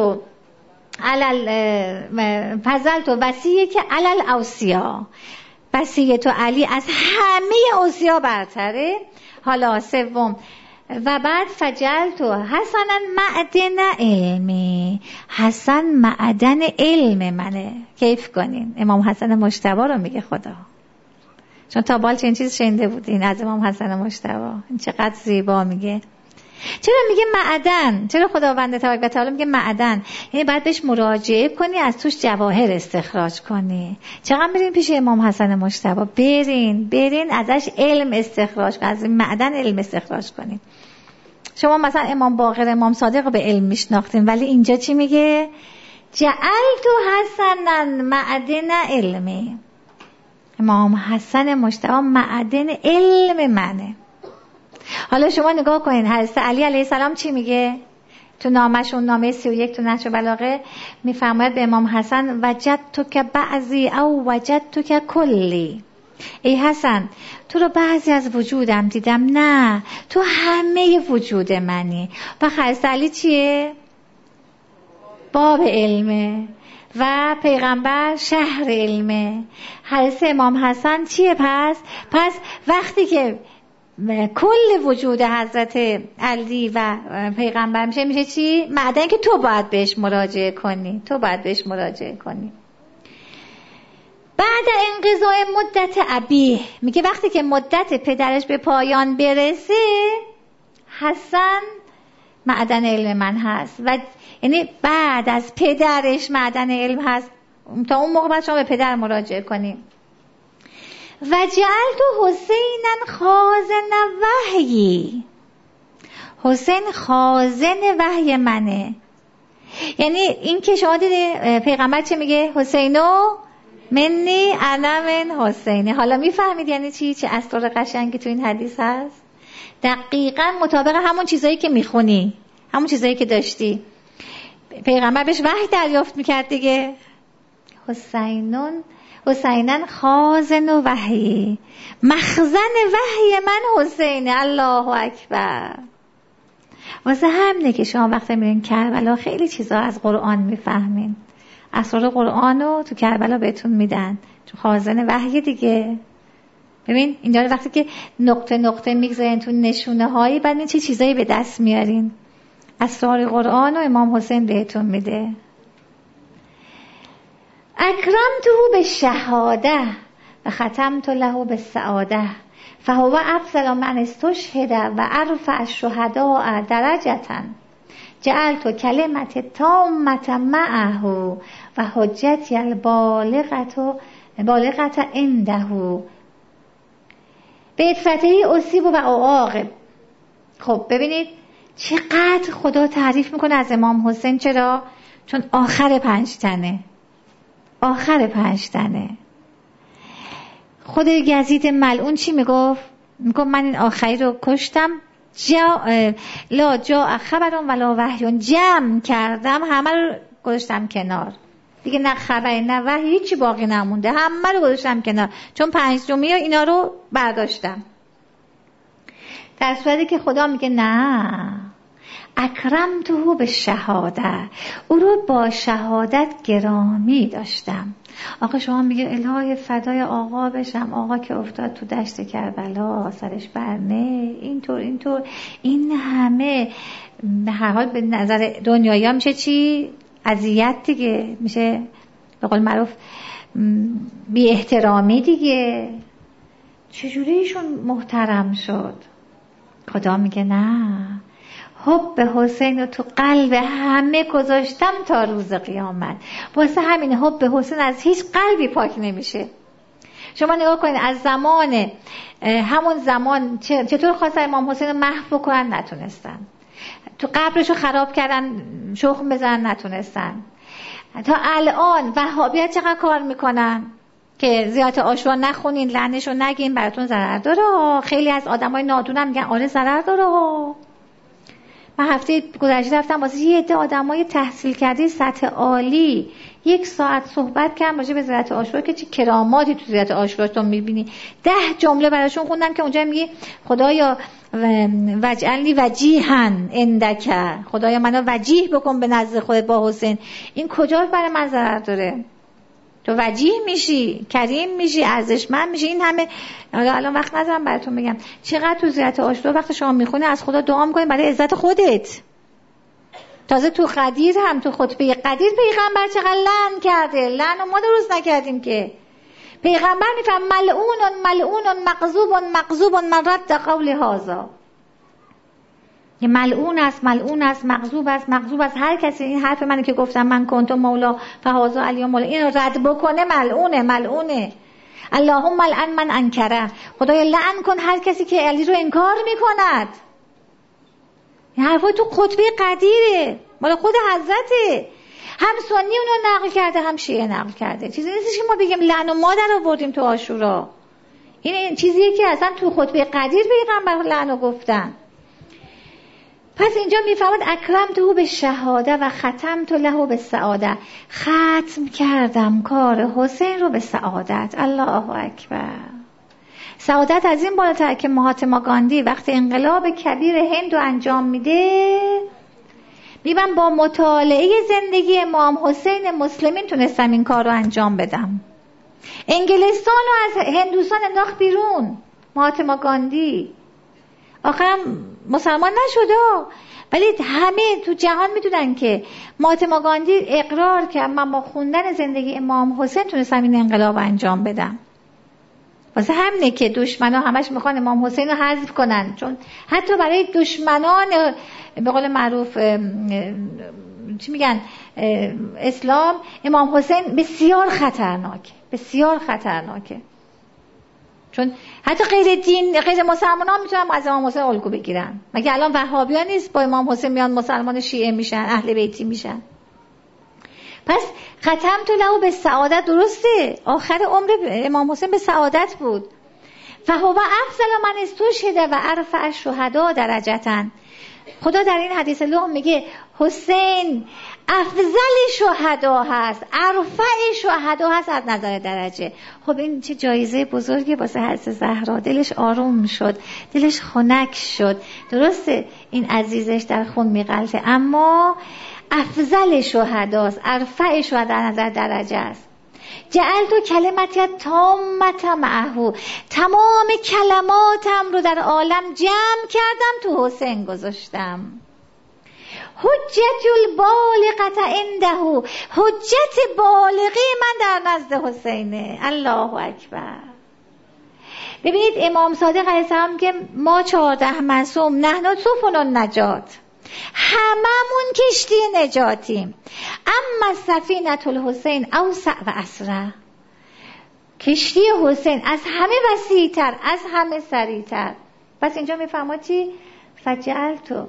[SPEAKER 1] وصیک علی الاوصیا، وصیت علی از همه اوصیا برتره. حالا سوم، و بعد فجعلت حسنا معدن علمی، حسن معدن علم منه. کیف کنین، امام حسن مجتبی رو میگه خدا، چون تا بال چنین چیز شنیده بودین از امام حسن مجتبی. این چقدر زیبا میگه. چرا میگه معدن؟ چرا خداوند تبارک و تعالی میگه معدن؟ یعنی باید بهش مراجعه کنی، از توش جواهر استخراج کنی. چقدر برین پیش امام حسن مجتبی، برین ازش علم استخراج کنی، از معدن علم استخراج کنی. شما مثلا امام باقر، امام صادق رو به علم میشناختین، ولی اینجا چی میگه؟ جعلت حسنا معدن علمی. امام حسن مجتبی معدن علم منه. حالا شما نگاه کنین حضرت علی علیه السلام چی میگه؟ تو نامشون، نامه 31 تو نهج البلاغه میفرماید به امام حسن وجدتک بعضی او وجدتک کلی. ای حسن تو رو بعضی از وجودم دیدم، نه تو همه وجود منی. و حضرت علی چیه؟ باب علمه و پیغمبر شهر علمه. حضرت امام حسن چیه؟ پس وقتی که کل وجود حضرت علی و پیغمبر میشه چی؟ معدن که تو باید بهش مراجعه کنی. بعد انقضای مدت ابیه، میگه وقتی که مدت پدرش به پایان برسه، حسن معدن علم من هست. و یعنی بعد از پدرش معدن علم هست، تا اون موقع باید شما به پدر مراجعه کنیم. و جعلت حسینا خازن وحی، حسین خازن وحی منه. یعنی این که شما دیدین پیغمبر چه میگه؟ حسینو منی انا من حسینه. حالا میفهمید یعنی چی؟ چه اسرار قشنگی تو این حدیث هست. دقیقاً مطابق همون چیزایی که میخونی، همون چیزایی که داشتی. پیغمبر بهش وحی دریافت میکرد دیگه. حسینن خازن و وحی، مخزن وحی من حسینه. الله اکبر. واسه همینه که شما وقتی میرین کربلا خیلی چیزا از قرآن میفهمین. اسرار قرآن رو تو کربلا بهتون میدن، تو خازن وحی دیگه. ببین اینجا وقتی که نقطه نقطه میگذارین تو نشونه هایی، بعد این چه چیزایی به دست میارین. اسرار قرآن و امام حسین بهتون میده. اکرمته به شهاده و ختمت له به سعاده فهو افضل من استشهد و ارفع الشهداء درجة جعلت کلمت تامة معه و حجتی البالغة عنده به فتحه اصیب و عواقب. خب ببینید چقدر خدا تعریف میکنه از امام حسین. چرا؟ چون آخر 5 تنه. آخر 5 تنه. خود یزید ملعون چی میگفت؟ میگفت من این آخری رو کشتم، لا جا خبرون ولا وحیون، جمع کردم همه رو گذاشتم کنار دیگه، نه خبری نه وحی هیچی باقی نمونده، همه رو گذاشتم کنار چون 5 اینا رو برداشتم. در صورتی که خدا میگه نه، اکرمته به شهاده، او رو با شهادت گرامی داشتم. آقا شما میگه الهی فدای آقا بشم، آقا که افتاد تو دشت کربلا سرش برنه، اینطور این همه به هر حال به نظر دنیایی ها میشه چی؟ اذیت دیگه، میشه به قول معروف بی احترامی دیگه. چجوری ایشون محترم شد؟ خدا میگه نه، حب حسین رو تو قلب همه گذاشتم تا روز قیامت. واسه همین حب حسین از هیچ قلبی پاک نمیشه. شما نگاه کنید از زمان همون زمان چطور خواستن امام حسین رو محو کنن، نتونستن. تو قبرشو خراب کردن، شخم بزنن، نتونستن. تا الان وهابیت چقدر کار میکنن که زیارت عاشورا نخونین، لعنشو نگین، براتون ضرر داره. خیلی از آدمای نادونم میگن آره ضرر داره. من هفته گذشته رفتم واسه یه عده آدمای تحصیل کرده سطح عالی 1 ساعت صحبت کردم راجع به زیارت عاشورا که چه کراماتی تو زیارت عاشورا تو میبینی. 10 جمله براشون خوندم که اونجا میگه خدایا وجعلنی وجیها عندک، خدایا منو وجیه بکن به نزد خودت با حسین. این کجا برای من ضرر داره؟ تو وجیه میشی، کریم میشی، ارزشمند میشی. این همه الان وقت ندارم براتون بگم چقدر تو زیارت عاشورا وقت شما میخونی از خدا دعا میکنی برای عزت خودت. تازه تو قدیر هم، تو خطبه قدیر پیغمبر چقدر لعن کرده. لعن ما درست نکردیم که. پیغمبر میفهم ملعون مغضوب من رد قول هذا. یه ملعون است، مغضوب است هر کسی این حرف منو که گفتم من کنتم مولا فهذا علی مولا این رد بکنه ملعونه. اللهم لعن من انکره، خدایا لعن کن هر کسی که علی رو انکار میکند. این حرفا تو خطبه قدیره، مال خود حضرته. هم سنی اونو نقل کرده هم شیعه نقل کرده. چیزی نیستش که ما بگیم لعن و ما در آوردیم تو عاشورا. این چیزیه که اصلا تو خطبه قدیر پیغمبر لعن گفتن. پس اینجا میفهمد اکرمته به شهاده و ختمت له به سعاده، ختم کردم کار حسین رو به سعادت. الله اکبر. سعادت از این بالاتر که مهاتما گاندی وقتی انقلاب کبیر هند رو انجام میده، میگم با مطالعه زندگی امام حسین مسلمین تونستم این کار رو انجام بدم. انگلستان رو از هندوستان انداخت بیرون مهاتما گاندی، آخرم مسلمان نشده، ولی همه تو جهان میدونن که مهاتما گاندی اقرار کرد من با خوندن زندگی امام حسین تونستم این انقلاب انجام بدم. واسه همینه که دشمنا همش میخوان امام حسین رو حذف کنن، چون حتی برای دشمنان به قول معروف چی میگن اسلام، امام حسین بسیار خطرناکه. چون حتی غیر مسلمانان میتونن از امام حسین الگو بگیرن. مگه الان وهابیان نیست با امام حسین میان مسلمان شیعه میشن، اهل بیتی میشن؟ پس ختمت له به سعادت، درسته آخر عمر امام حسین به سعادت بود. فهو افضل من استشهد و ارفع الشهداء درجة، خدا در این حدیث لغم میگه حسین افضل شهدا هست، ارفع شهدا هست از نظر درجه. خب این چه جایزه بزرگی واسه حضرت زهرا. دلش آروم شد، دلش خنک شد. درسته این عزیزش در خون میغلطه، اما افضل شهداست، ارفع شهدا در نظر درجه است. جعلت کلمتی تامة معه، تمام کلماتم رو در عالم جمع کردم تو حسین گذاشتم. حجت البالغة عنده، حجت بالغی من در نزد حسینه. الله اکبر. ببینید امام صادق علیه السلام که ما 14 معصوم نحن سفن النجات، هممون کشتی نجاتیم. اما سفینة الحسین اوسع و اسرع، کشتی حسین از همه وسیع‌تر، از همه سریع‌تر. پس اینجا میفهمد چی؟ فجعلتو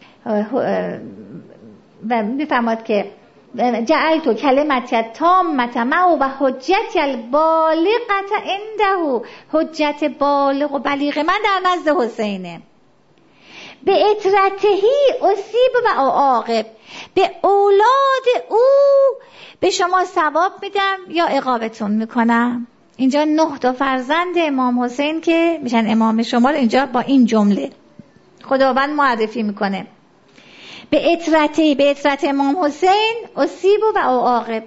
[SPEAKER 1] و میفهمد که جعلتو کلمتی تامة معه و حجت البالغة عنده، حجت بالغ و بلیغ من در نزد حسینه. به اطرتهی اصیب و عاقب، به اولاد او به شما ثواب میدم یا عقابتون میکنم. اینجا 9 تا فرزند امام حسین که میشن امام شما رو اینجا با این جمله خداوند معرفی میکنه. به اطرتهی، به اطرت امام حسین اصیب و عاقب.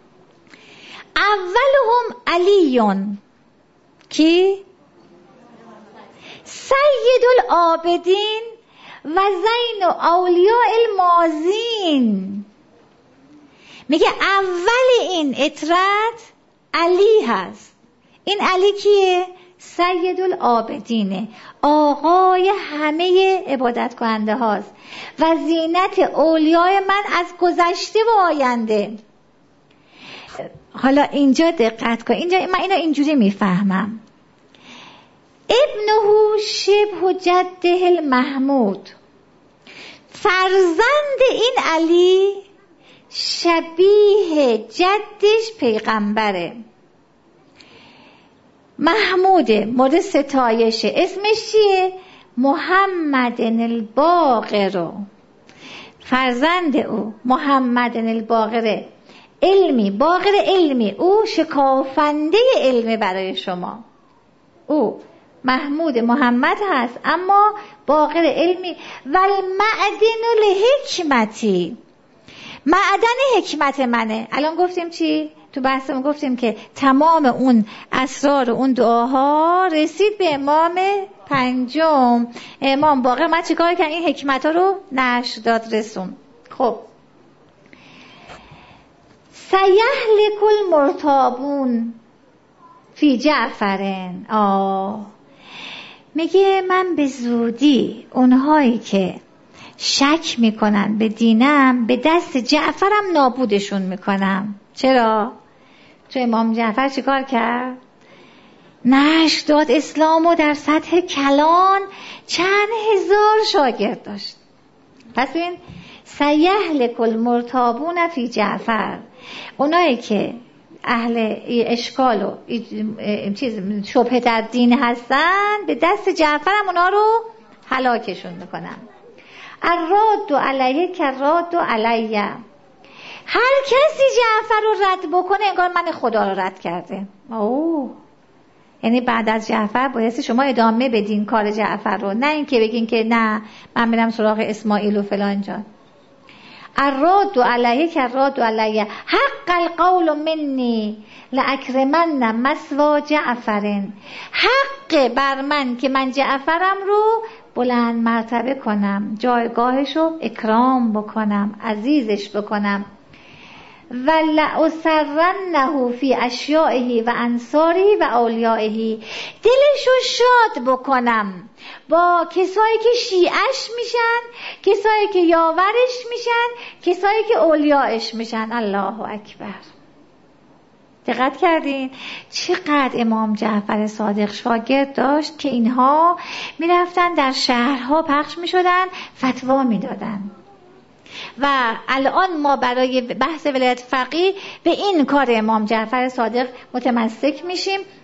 [SPEAKER 1] اولهم علیون کی سید العابدین و زین اولیاء الماضین. میگه اول این اطرت علی هست. این علی کیه؟ سید العابدینه، آقای همه عبادت کننده هاست و زینت اولیای من از گذشته و آینده. حالا اینجا دقت کن، اینجا من اینو اینجوری میفهمم. ابنه شبه جده المحمود، فرزند این علی شبیه جدش پیغمبره. محمود مورد ستایشه، اسمش چیه؟ محمد الباقر. فرزند او محمد الباقر، علمی، باقر علمی، او شکافنده علمی برای شما. او محمود محمد هست اما باقر علمی. و المعدن الحکمتی، معدن حکمت منه. الان گفتیم چی؟ تو بحثمون گفتیم که تمام اون اسرار اون دعاها رسید به امام پنجم، امام باقر. من چیکار کردم؟ این حکمت ها رو نشر داد، رسون. خب سیهلک المرتابون فی جعفرن. میگه من به زودی اونهایی که شک میکنن به دینم به دست جعفرم نابودشون میکنم. چرا؟ چون امام جعفر چیکار کرد؟ نشر داد اسلامو در سطح کلان، چند هزار شاگرد داشت. پس این سیهلک المرتابون فی جعفر، اونایی که اهل اشکال و شبهه در دین هستن به دست جعفر هم اونا رو هلاکشون میکنن. الراد علیه کراد علیه، هر کسی جعفر رو رد بکنه انگار من خدا رو رد کرده. یعنی بعد از جعفر بایستی شما ادامه بدین کار جعفر رو، نه این که بگین که نه من میرم سراغ اسماعیل و فلان جان. الراد علیه کراد علیه، حق القول منی لاکرمن مثوى جعفر، حق بر من که من جعفرم رو بلند مرتبه کنم، جایگاهش رو اکرام بکنم، عزیزش بکنم. و لأسرنه فی اشیائه و انصاره و اولیائه، دلش رو شاد بکنم با کسایی که شیعش میشن، کسایی که یاورش میشن، کسایی که اولیاش میشن. الله اکبر. دقت کردین چقدر امام جعفر صادق شاگرد داشت که اینها میرفتن در شهرها پخش میشدن، فتوا میدادن. و الان ما برای بحث ولایت فقیه به این کار امام جعفر صادق متمسک میشیم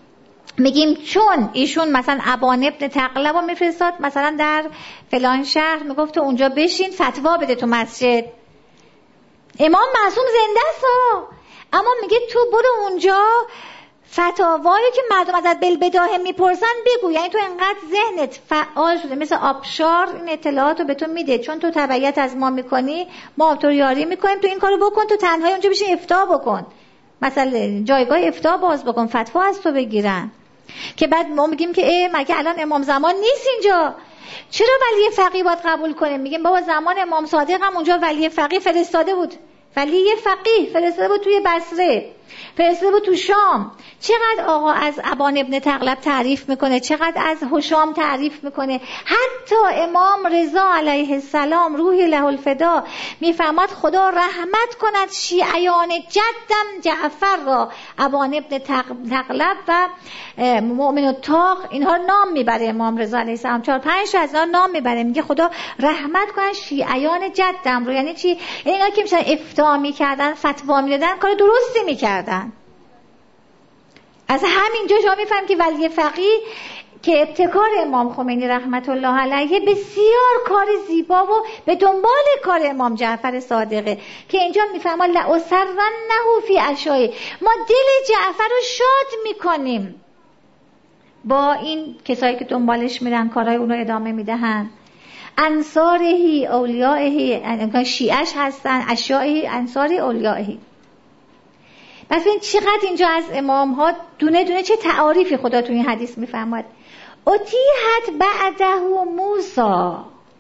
[SPEAKER 1] میگیم چون ایشون مثلا ابان ابن تغلب رو میفرستاد مثلا در فلان شهر، میگفت تو اونجا بشین فتوا بده تو مسجد. امام معصوم زنده است اما میگه تو برو اونجا فتاوایی که مردم ازت بالبداهه میپرسن بگو. یعنی تو انقدر ذهنت فعال شده مثل آبشار این اطلاعات رو به تو میده، چون تو تبعیت از ما میکنی، ما تو یاری میکنیم، تو این کارو بکن، تو تنهایی اونجا بشین افتاء بکن، مثلا جایگاه افتاء باز بکن، فتوا از تو بگیرن. که بعد ما میگیم که مگه الان امام زمان نیست اینجا، چرا ولی فقیه باید قبول کنیم؟ میگیم بابا زمان امام صادق هم اونجا ولی فقیه فرستاده بود، ولی فقیه فرستاده بود توی بصره، فرستاده بود تو شام. چقدر آقا از ابان ابن تغلب تعریف میکنه، چقدر از هشام تعریف میکنه. حتی امام رضا علیه السلام روح له الفدا میفرماد خدا رحمت کند شیعیان جدم جعفر را. ابان ابن تغلب و مؤمن الطاق اینها نام میبره امام رضا علیه السلام، 4-5 از اینا نام میبره، میگه خدا رحمت کند شیعیان جدم رو. یعنی چی؟ یعنی اینا که میشن افتاء میکردن، فتوا میدادن، کار درستی میکردن. از همینجا شما میفهم که ولی فقیه که ابتکار امام خمینی رحمت الله علیه بسیار کار زیبا و به دنبال کار امام جعفر صادقه، که اینجا میفهمه لأسرنه فی عشای، ما دل جعفر رو شاد میکنیم با این کسایی که دنبالش میرن، کارهای اون رو ادامه میدهن. انصارهی اولیائهی، شیعش هستن، اشیائهی انصاری اولیائهی. پس ببین چقدر اینجا از امام ها دونه دونه چه تعاریفی خدا تو این حدیث میفرماد. اتیحت بعده موسی،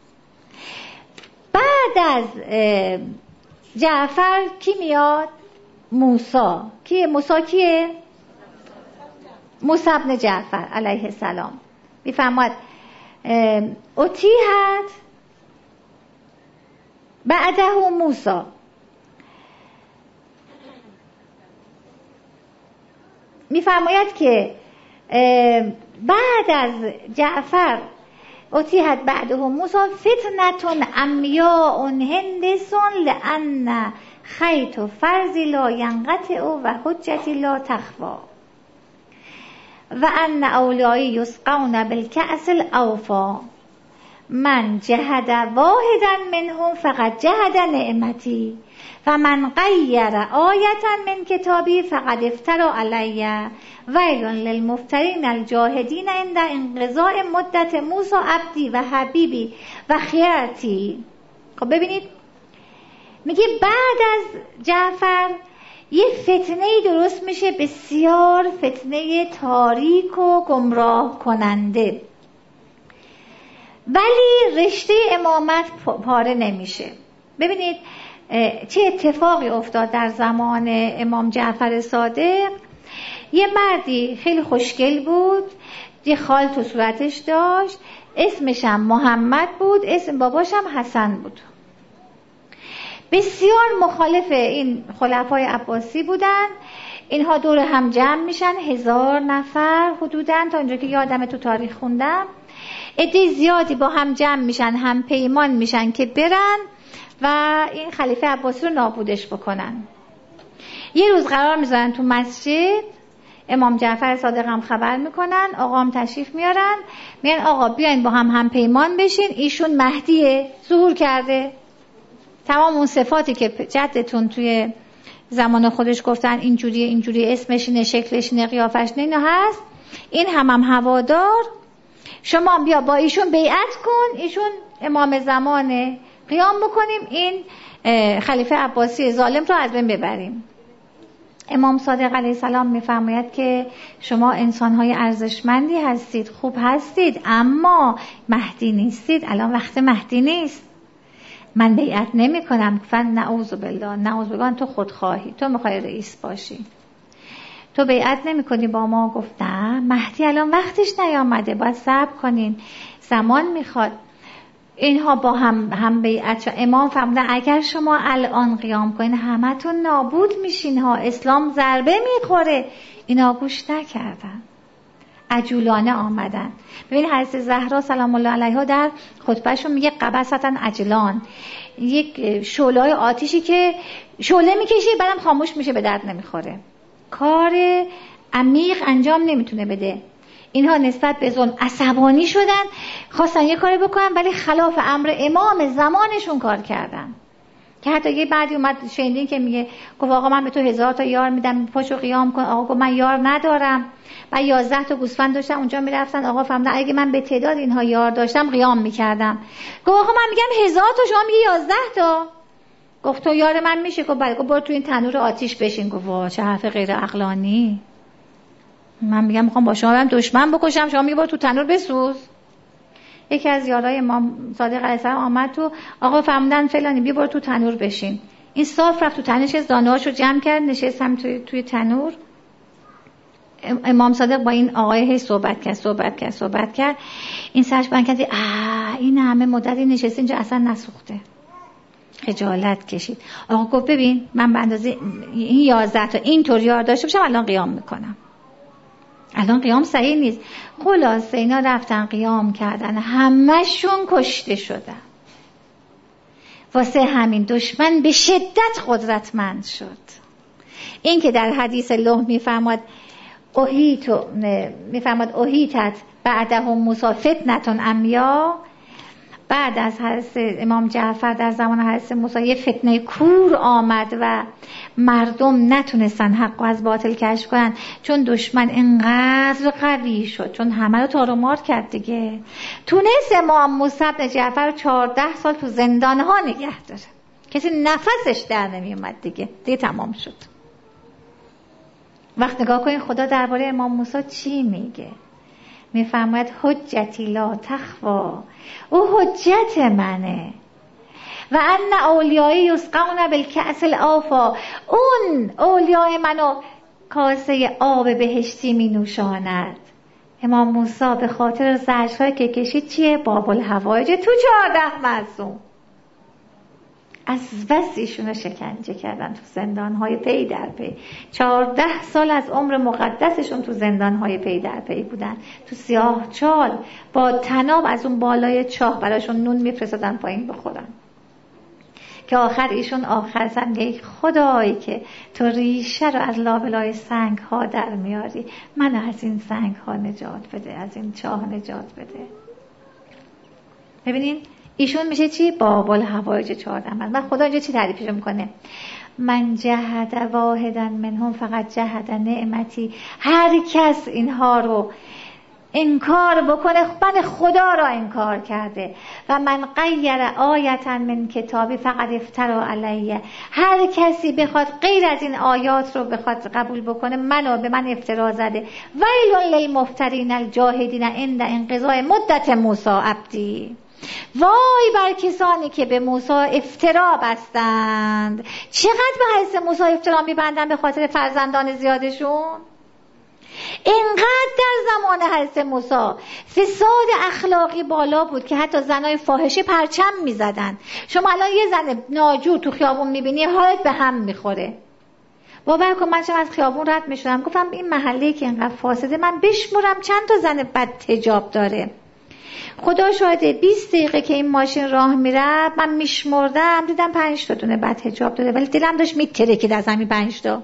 [SPEAKER 1] بعد از جعفر کی میاد؟ موسی. کیه موسی؟ کیه؟ موسی ابن جعفر علیه السلام. میفرماد اتیحت بعده موسی، میفرماید که بعد از جعفر اتیحت بعده موسی فتنتون عمیاء هندسون لأن خیط و فرضی لا ینقطع و حجتی لا تخفی و ان اولیایی یسقون بالکأس الاوفا من جهد واحدا منهم فقد جهد نعمتی و من غیر آیتا من کتابی فقد افترى علی ویل للمفترین الجاهدین عند انقضاء مدت موسی عبدی و حبیبی و خیرتی. خب ببینید میگه بعد از جعفر یه فتنه‌ای درست میشه، بسیار فتنه تاریک و گمراه کننده، ولی رشته امامت پاره نمیشه. ببینید چه اتفاقی افتاد در زمان امام جعفر صادق. یه مردی خیلی خوشگل بود، یه خال تو صورتش داشت، اسمش هم محمد بود، اسم باباش هم حسن بود. بسیار مخالف این خلفای عباسی بودن. اینها دور هم جمع میشن، 1000 نفر حدوداً، تا اونجا که یادمه تو تاریخ خوندم. عده زیادی با هم جمع میشن، هم پیمان میشن که برن و این خلیفه عباسی رو نابودش بکنن. یه روز قرار میذارن تو مسجد، امام جعفر صادق هم خبر میکنن، آقا هم تشریف میارن، میگن آقا بیاین با هم پیمان بشین، ایشون مهدیه، ظهور کرده، تمام اون صفاتی که جدتون توی زمان خودش گفتن اینجوری اسمش اینه، شکلش اینه، قیافش اینه هست، این هم هوادار، شما بیا با ایشون بیعت کن، ایشون امام زمانه، قیام بکنیم این خلیفه عباسی ظالم رو از بین ببریم. امام صادق علیه السلام میفرماید که شما انسان‌های ارزشمندی هستید، خوب هستید، اما مهدی نیستید، الان وقت مهدی نیست، من بیعت نمی کنم. نعوذ بالله، نعوذ بالله، تو خودخواهی، تو میخوای رئیس باشی، تو بیعت نمی کنی با ما. گفت نه، مهدی الان وقتش نیامده، باید صبر کنین، زمان میخواد. اینها با هم بیعت شد. امام فرمودن اگر شما الان قیام کنین همتون نابود میشین ها، اسلام ضربه میخوره. اینا گوش نکردن، عجولانه آمدن. ببین حضرت زهرا سلام الله علیها در خطبهشون میگه قبسطا عجلان، یک شعله آتیشی که شعله میکشه بعدم خاموش میشه، به درد نمیخوره. کار عمیق انجام نمیتونه بده. اینها نسبت به ظلم عصبانی شدن، خواستن یه کاری بکنن ولی خلاف امر امام زمانشون کار کردن. که حتی یه بعدی اومد شنیدین که میگه گفت آقا من به تو 1000 تا یار میدم، پاشو قیام کن. آقا گفت من یار ندارم. و 11 تا گوسفند داشتم اونجا میرفتن. آقا فهمیدن اگه من به تعداد اینها یار داشتم قیام میکردم. گفت آقا من میگم 1000 تا، شما میگی 11 تا. گفت تو یار من میشه؟ گفت بله. گفت برو تو این تنور آتیش بشین. گفت وا چه حرف غیر عقلانی. من میگم میخوام با شما برم دشمن بکشم، شما میگی برو تو تنور بسوز. یکی از یارای امام صادق علیه السلام آمد تو، آقا فرمودن فلانی بیا برو تو تنور بشین. این صاف رفت تو تنور، چه دانه‌هاشو جمع کرد، نشست هم توی تنور. امام صادق با این آقای صحبت کرد. این سرش بند کرد، این همه مدتی نشست اینجا اصلا نسوخته. خجالت کشید. آقا گفت ببین من به اندازه این 11 تا اینطور یار داشته باشم الان قیام میکنم. الان قیام صحیح نیست. خلاصه اینا رفتن قیام کردن، همشون کشته شدن. واسه همین دشمن به شدت قدرتمند شد. این که در حدیث لوح میفرماد اوهیتت بعدهم موسی فتنتون عمیا، بعد از حضرت امام جعفر در زمان حضرت موسی یه فتنه کور آمد و مردم نتونستن حق و از باطل کشف کنن، چون دشمن انقدر قوی شد، چون همه رو تار و مار کرد دیگه. تونست امام موسی بن جعفر 14 سال تو زندانها نگه داره، کسی نفسش در نمی اومد دیگه تمام شد. وقت نگاه کنین خدا درباره امام موسی چی میگه. میفرماید حجتی لا تخوا، او حجت منه. و ان اولیایی یسقون بالکأس الآفا، اون اولیای منو کاسه آب بهشتی می نوشاند. امام موسی به خاطر زجرهایی که کشید چیه؟ باب الحوائج تو 14 معصوم. از بس ایشونو شکنجه کردن تو زندانهای پی در پی. 14 سال از عمر مقدسشون تو زندانهای پی در پی بودن، تو سیاه چال با طناب از اون بالای چاه براشون نون میفرستادن پایین بخورن. که آخر ایشون آخر زنگه خدایی که تو ریشه رو از لابلای سنگ ها در میاری، منو از این سنگ ها نجات بده، از این چاه نجات بده. ببینین ایشون میشه چی؟ باب الحوائج 14 من. خدا اینجا چی تعریفش میکنه؟ من جهد واحدا منهم فقط جهد نعمتی. هر کس اینها رو انکار بکنه من خدا را انکار کرده. و من غیر آیتا من کتابی فقط افترا علیه. هر کسی بخواد غیر از این آیات رو بخواد قبول بکنه منو به من افترا زده. ویل للمفترین الجاهدین عند انقضاء مدت موسی عبدی. وای بر کسانی که به موسی افترا بستند. چقدر به حضرت موسی افترا میبندن به خاطر فرزندان زیادشون؟ اینقدر در زمان حضرت موسی فساد اخلاقی بالا بود که حتی زنای فاحشه پرچم میزدن. شما الان یه زن ناجور تو خیابون میبینی حالت به هم میخوره. باور کن من از خیابون رد میشدم گفتم این محله که اینقدر فاسده من بشمرم چند تا زن بد حجاب داره. خدا شاهده 20 دقیقه که این ماشین راه میره من میشمردم دیدم 5 تا دونه بد حجاب داره، ولی دلم داشت میترکید از همین 5 تا.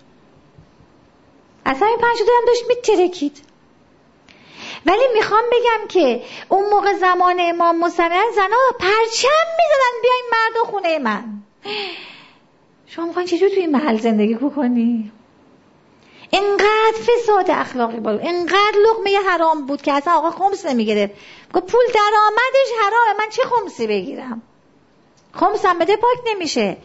[SPEAKER 1] از همین 5 تا دلم داشت میترکید. ولی میخوام بگم که اون موقع زمان امام موسی زنا پرچم میزدن بیاین مرد خونه من. شما میخواین چجور توی این محل زندگی بکنی؟ اینقدر فساد اخلاقی بود، اینقدر لقمه حرام بود که اصلا آقا خمس نمیگرفت. گفت پول درآمدش حرامه، من چه خمسی بگیرم؟ خمسم بده پاک نمیشه.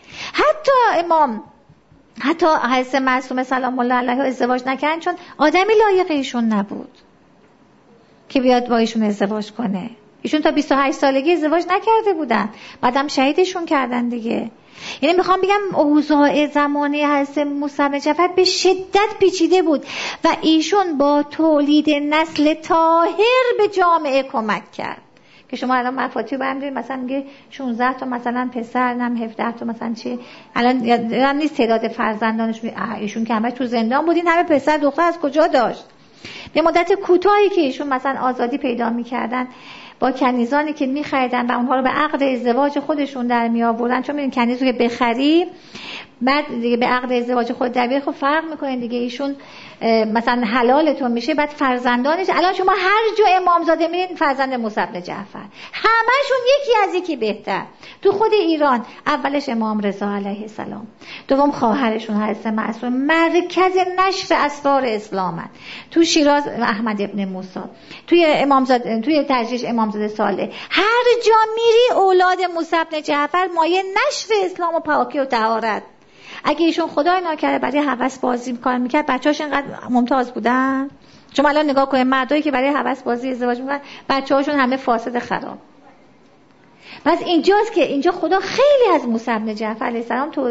[SPEAKER 1] حتی حضرت معصومه سلام الله علیها ازدواج نکردن چون آدمی لایق ایشون نبود که بیاد با ایشون ازدواج کنه. ایشون تا 28 سالگی ازدواج نکرده بودن، بعدم شهیدشون کردن دیگه. یعنی میخوام بگم اوضاع زمانه حضرت موسی بن جعفر به شدت پیچیده بود و ایشون با تولید نسل طاهر به جامعه کمک کرد. که شما الان مفاتیح برمی‌دارید مثلا میگه 16 تا مثلا پسر، نم 17 تا مثلا چی، الان یادم نیست تعداد فرزندانش. ایشون که همش تو زندان بود، این همه پسر دختر از کجا داشت؟ به مدت کوتاهی که ایشون مثلا آزادی پیدا می‌کردن با کنیزانی که می‌خریدن و اونها رو به عقد ازدواج خودشون در می‌آوردن، چون می‌بینید کنیز رو که بخری بعد دیگه به عقد ازدواج خود در بیاری خب فرق می‌کنه دیگه. ایشون مثلا حلالتون میشه، بعد فرزندانش، الان شما هر جا امامزاده میرین فرزند موسی بن جعفر، همشون یکی از یکی بهتر. تو خود ایران اولش امام رضا علیه السلام، دوم خواهرشون حضرت معصومه، مرکز نشر اسرار اسلامن. تو شیراز احمد ابن موسی، توی امامزاده، توی ترجیح امامزاده صالح، هر جا میری اولاد موسی بن جعفر مایه نشر اسلام و پاکی و طهارت. اگه ایشون خدای ناکرده برای هوس بازی کار میکرد، بچه‌هاش اینقدر ممتاز بودن؟ شما الان نگاه کنید مردایی که برای هوس بازی ازدواج میکنن، بچه‌هاشون همه فاسد خراب. پس اینجاست که اینجا خدا خیلی از موسی بن جعفر علیه السلام تو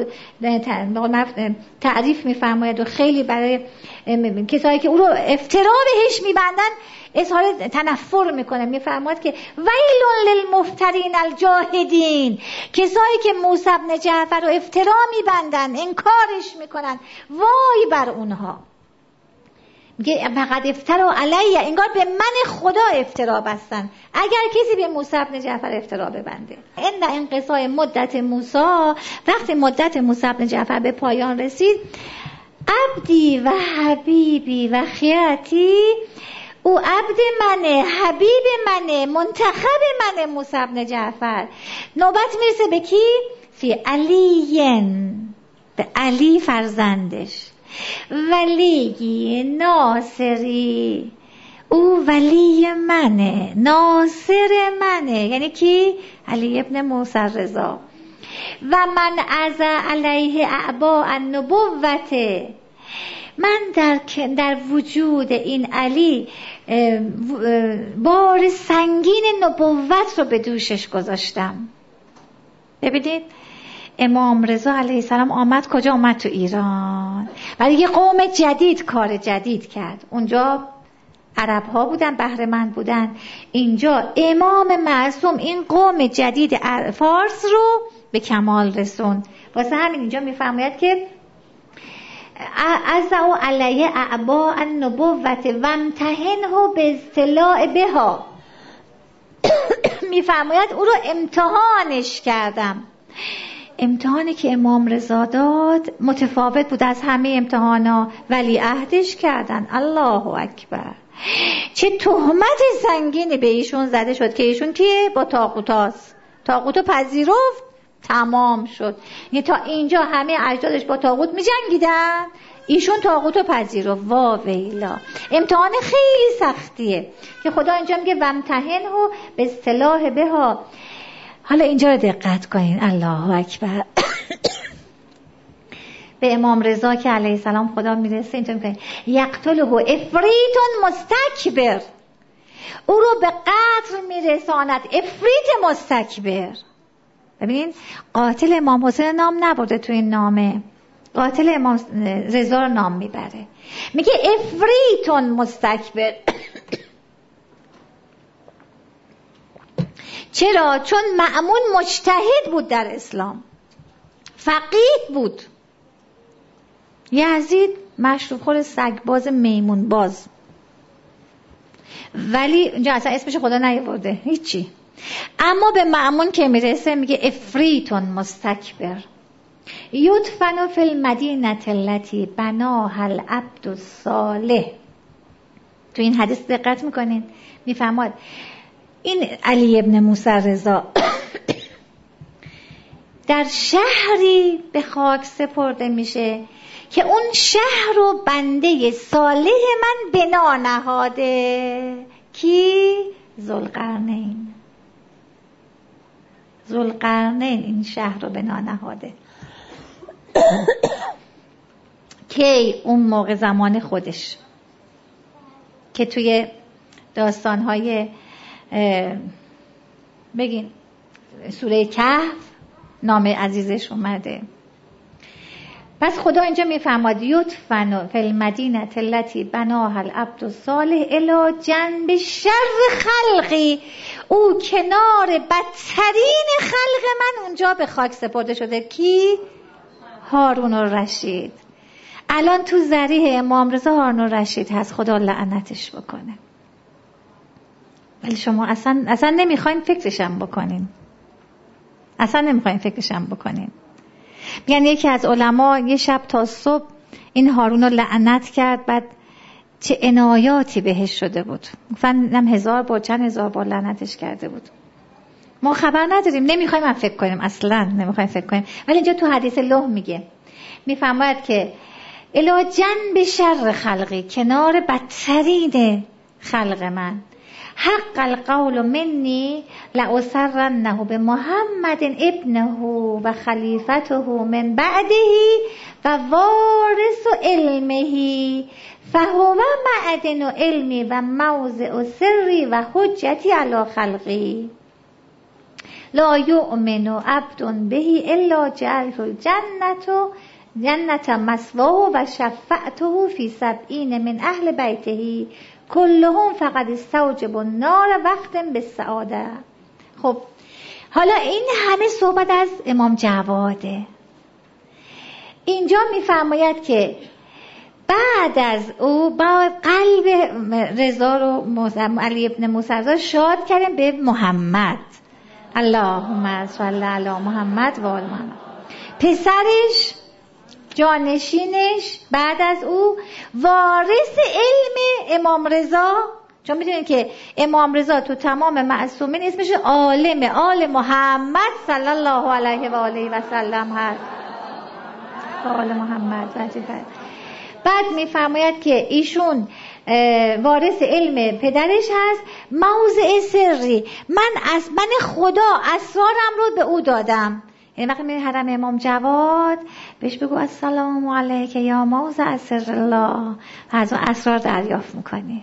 [SPEAKER 1] تعریف میفرماید و خیلی برای کسایی که او رو افترا بهش میبندن اظهار تنفر میکنه. میفرماید که ویل للمفترین الجاهدین، کسایی که موسی بن جعفر رو افترا میبندن، انکارش میکنن، وای بر اونها. میگه فقط افترا علیه، انگار به من خدا افترا بستن اگر کسی به موسی بن جعفر افترا ببنده. این انقضای مدت موسی، وقتی مدت موسی بن جعفر به پایان رسید، عبدی و حبیبی و خیرتی، او عبد منه، حبیب منه، منتخب منه موسی بن جعفر. نوبت میرسه به کی؟ فی علیین، به علی فرزندش، ولی ناصری، او ولی منه، ناصر منه، یعنی کی؟ علی ابن موسی رضا. و من از علیه اعباء النبوته، من در وجود این علی بار سنگین نبوت رو به دوشش گذاشتم. ببینید امام رضا علیه السلام آمد کجا؟ آمد تو ایران، برای یه قوم جدید کار جدید کرد. اونجا عرب ها بودن، بهره‌مند بودن، اینجا امام معصوم این قوم جدید فارس رو به کمال رسون. واسه همین اینجا میفرماید که عزا علیه اعباء النبوت و امتحنه به اطلاع بها، میفرماید او رو امتحانش کردم. امتحانی که امام رضا داد متفاوت بود از همه امتحانا، ولی عهدش کردن. الله اکبر، چه تهمت سنگینی به ایشون زده شد که ایشون کیه؟ با طاغوتاست، طاغوتو پذیرفت، تمام شد. یعنی تا اینجا همه اجدادش با طاغوت می جنگیدن، ایشون طاغوتو پذیرفت. وا ویلا، امتحان خیلی سختیه که خدا اینجا میگه وامتحنه به اصطلاح بها. حالا اینجا رو دقت کنین، الله اکبر. به امام رضا که علیه السلام خدا میرسه اینطور میگه یقتله افریت مستکبر، او رو به قتل میرساند افریت مستکبر. ببینین قاتل امام حسین نام نبرده تو این نامه، قاتل امام رضا رو نام میبره، میگه افریت مستکبر. چرا؟ چون مأمون مجتهد بود در اسلام، فقیه بود. یزید مشروب خور، سگباز، میمون باز، ولی اینجا اصلا اسمش خدا نیاورده هیچی. اما به مأمون که میرسه میگه افریتون مستکبر. یدفن فی المدینه التي بناها العبد الصالح. تو این حدیث دقت میکنین، میفهمد این علی ابن موسی رضا در شهری به خاک سپرده میشه که اون شهر رو بنده صالح من بنا نهاده. کی؟ ذوالقرنین. ذوالقرنین این شهر رو بنا نهاده. کی؟ اون موقع زمان خودش که توی داستانهای بگین سوره کهف نام عزیزش اومده. پس خدا اینجا میفرماد یدفن فی المدینه التي بناها العبد الصالح الی جنب شر خلقی، او کنار بدترین خلق من اونجا به خاک سپرده شده. کی؟ هارون الرشید. الان تو ذریح امام رضا هارون الرشید هست، خدا لعنتش بکنه. ولی شما اصلا نمیخواین فکرشم بکنین، اصلا نمیخواین فکرشم بکنین. میگن یکی از علما یه شب تا صبح این هارون رو لعنت کرد، بعد چه عنایاتی بهش شده بود. گفتن 1000 بار چند هزار بار لعنتش کرده بود. ما خبر نداریم، نمیخوایم هم فکر کنیم، اصلا نمیخوایم فکر کنیم. ولی اینجا تو حدیث لوح میگه، میفرماید که الی جنب شر خلقی، کنار بدترین خلق من، حق القول منی لأسرنه به محمد ابنه و خلیفته من بعده و وارث علمه فهو معدن علمی و موضع سری و حجتی علی خلقی لا یؤمن عبد به الا جعلت جنت مثواه و شفعته فی 70 من اهل بیته کلهم فقط استوجب النار وقت بالسعاده. خب حالا این همه صحبت از امام جواده. اینجا میفرماید که بعد از او با قلب رضا رو علی ابن موسی رضا شاد کردیم به محمد، اللهم صل علی محمد و آل محمد. پسرش، جانشینش، بعد از او وارث علم امام رضا، چون میدونید که امام رضا تو تمام معصومین اسمش عالم آل محمد صلی الله علیه و آله و سلم هست. آل محمد وجیه. بعد میفرماید که ایشون وارث علم پدرش هست. موضع سری، من خدا اسرارم رو به او دادم. یعنی وقتی میری حرم امام جواد بهش بگو السلام علیک یا موضع سر الله، از اون اسرار دریافت میکنی،